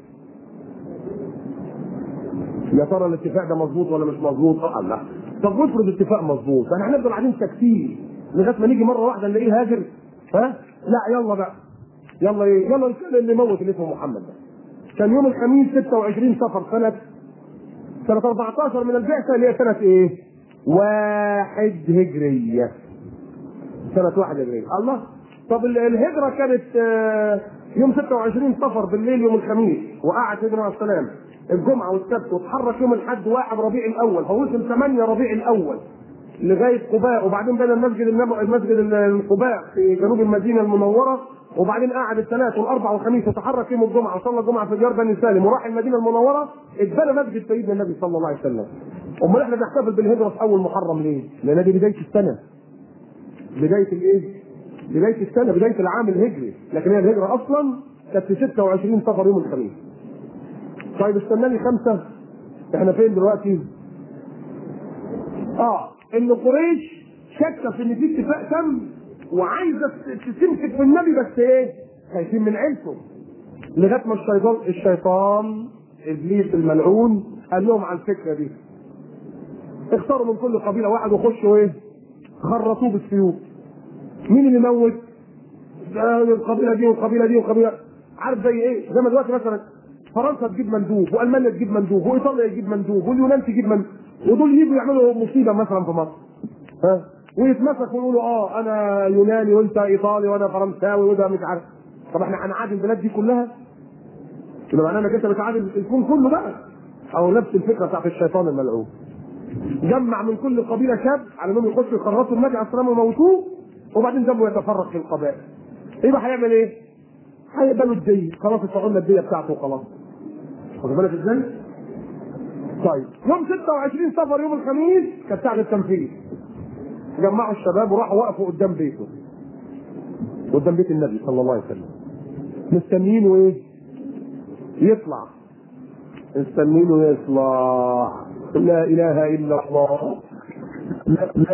يا ترى الاتفاق ده مظبوط ولا مش مظبوط؟ الله. طب افرض الاتفاق مظبوط، احنا هنفضل قاعدين ساكتين لغايه ما نيجي مره واحده نلاقيه هاجر؟ لا يلا بقى، يلا ايه؟ يلا اللي موت اللي اسمه محمد ده. كان يوم الخميس 26 صفر سنه 14 من البعثه، اللي هي سنه ايه؟ 1 هجريه. سنه 1 هجريه. الله. طب الهجره كانت يوم 26 صفر بالليل يوم الخميس، وقعد سيدنا عليه السلام الجمعه والسبت، وتحرك يوم الاحد 1 ربيع الاول، فوصل 8 ربيع الاول لغايه قباء، وبعدين بنى المسجد القباء في جنوب المدينه المنوره، وبعدين قعد الثلاث والاربع والخميس، وتحرك يوم الجمعه وصلى الجمعه في ديار بني سالم، وراح المدينه المنوره، اتبنى مسجد سيدنا النبي صلى الله عليه وسلم. امال احنا بنحتفل بالهجره في اول محرم ليه؟ لان دي بدايه السنه. بدايه الايه؟ بدايه السنه، بدايه العام الهجري، لكن هي الهجره اصلا كانت في 26 صفر يوم الخميس. طيب استنى لي 5. احنا فين دلوقتي؟ ان قريش شاكه في ان في اتفاق تم وعايزه تمسك في النبي، بس ايه؟ خايفين من عيلته. لغايه ما الشيطان ابليس الملعون قال لهم على الفكره دي. اختاروا من كل قبيله واحد وخشوا ايه؟ خرطوه بالسيوف. مين اللي موت؟ القبيله دي والقبيله دي والقبيله. عارف زي ايه؟ زي ما دلوقتي مثلا فرنسا تجيب مندوب، والمانيا تجيب مندوب، وايطاليا تجيب مندوب، واليونان تجيب مندوب، ودول يجوا يعملوا مصيبه مثلا في مصر، ويتمسكوا ويقولوا انا يوناني وانت ايطالي وانا فرنساوي وده مش عارف. طب احنا هنعادل البلاد دي كلها؟ يبقى معناه انك انت بتعادل الكون كله بقى. او نفس الفكره بتاعت الشيطان الملعون. جمع من كل قبيله شاب على انهم يخشوا يخرطوا النبي عليه الصلاه والسلام ويموتوه، وبعدين جنبه يتفرق في القبائل. يبقى هيعمل ايه؟ هيقبلوا الديه، خلاص ادفعوا لنا الديه بتاعته وخلاص. واخد بالك ازاي؟ طيب يوم 26 صفر يوم الخميس كانت ساعه التنفيذ، جمعوا الشباب وراحوا وقفوا قدام بيته، قدام بيت النبي صلى الله عليه وسلم، مستنيينه ايه؟ يطلع، مستنيينه يطلع. لا اله الا الله. لا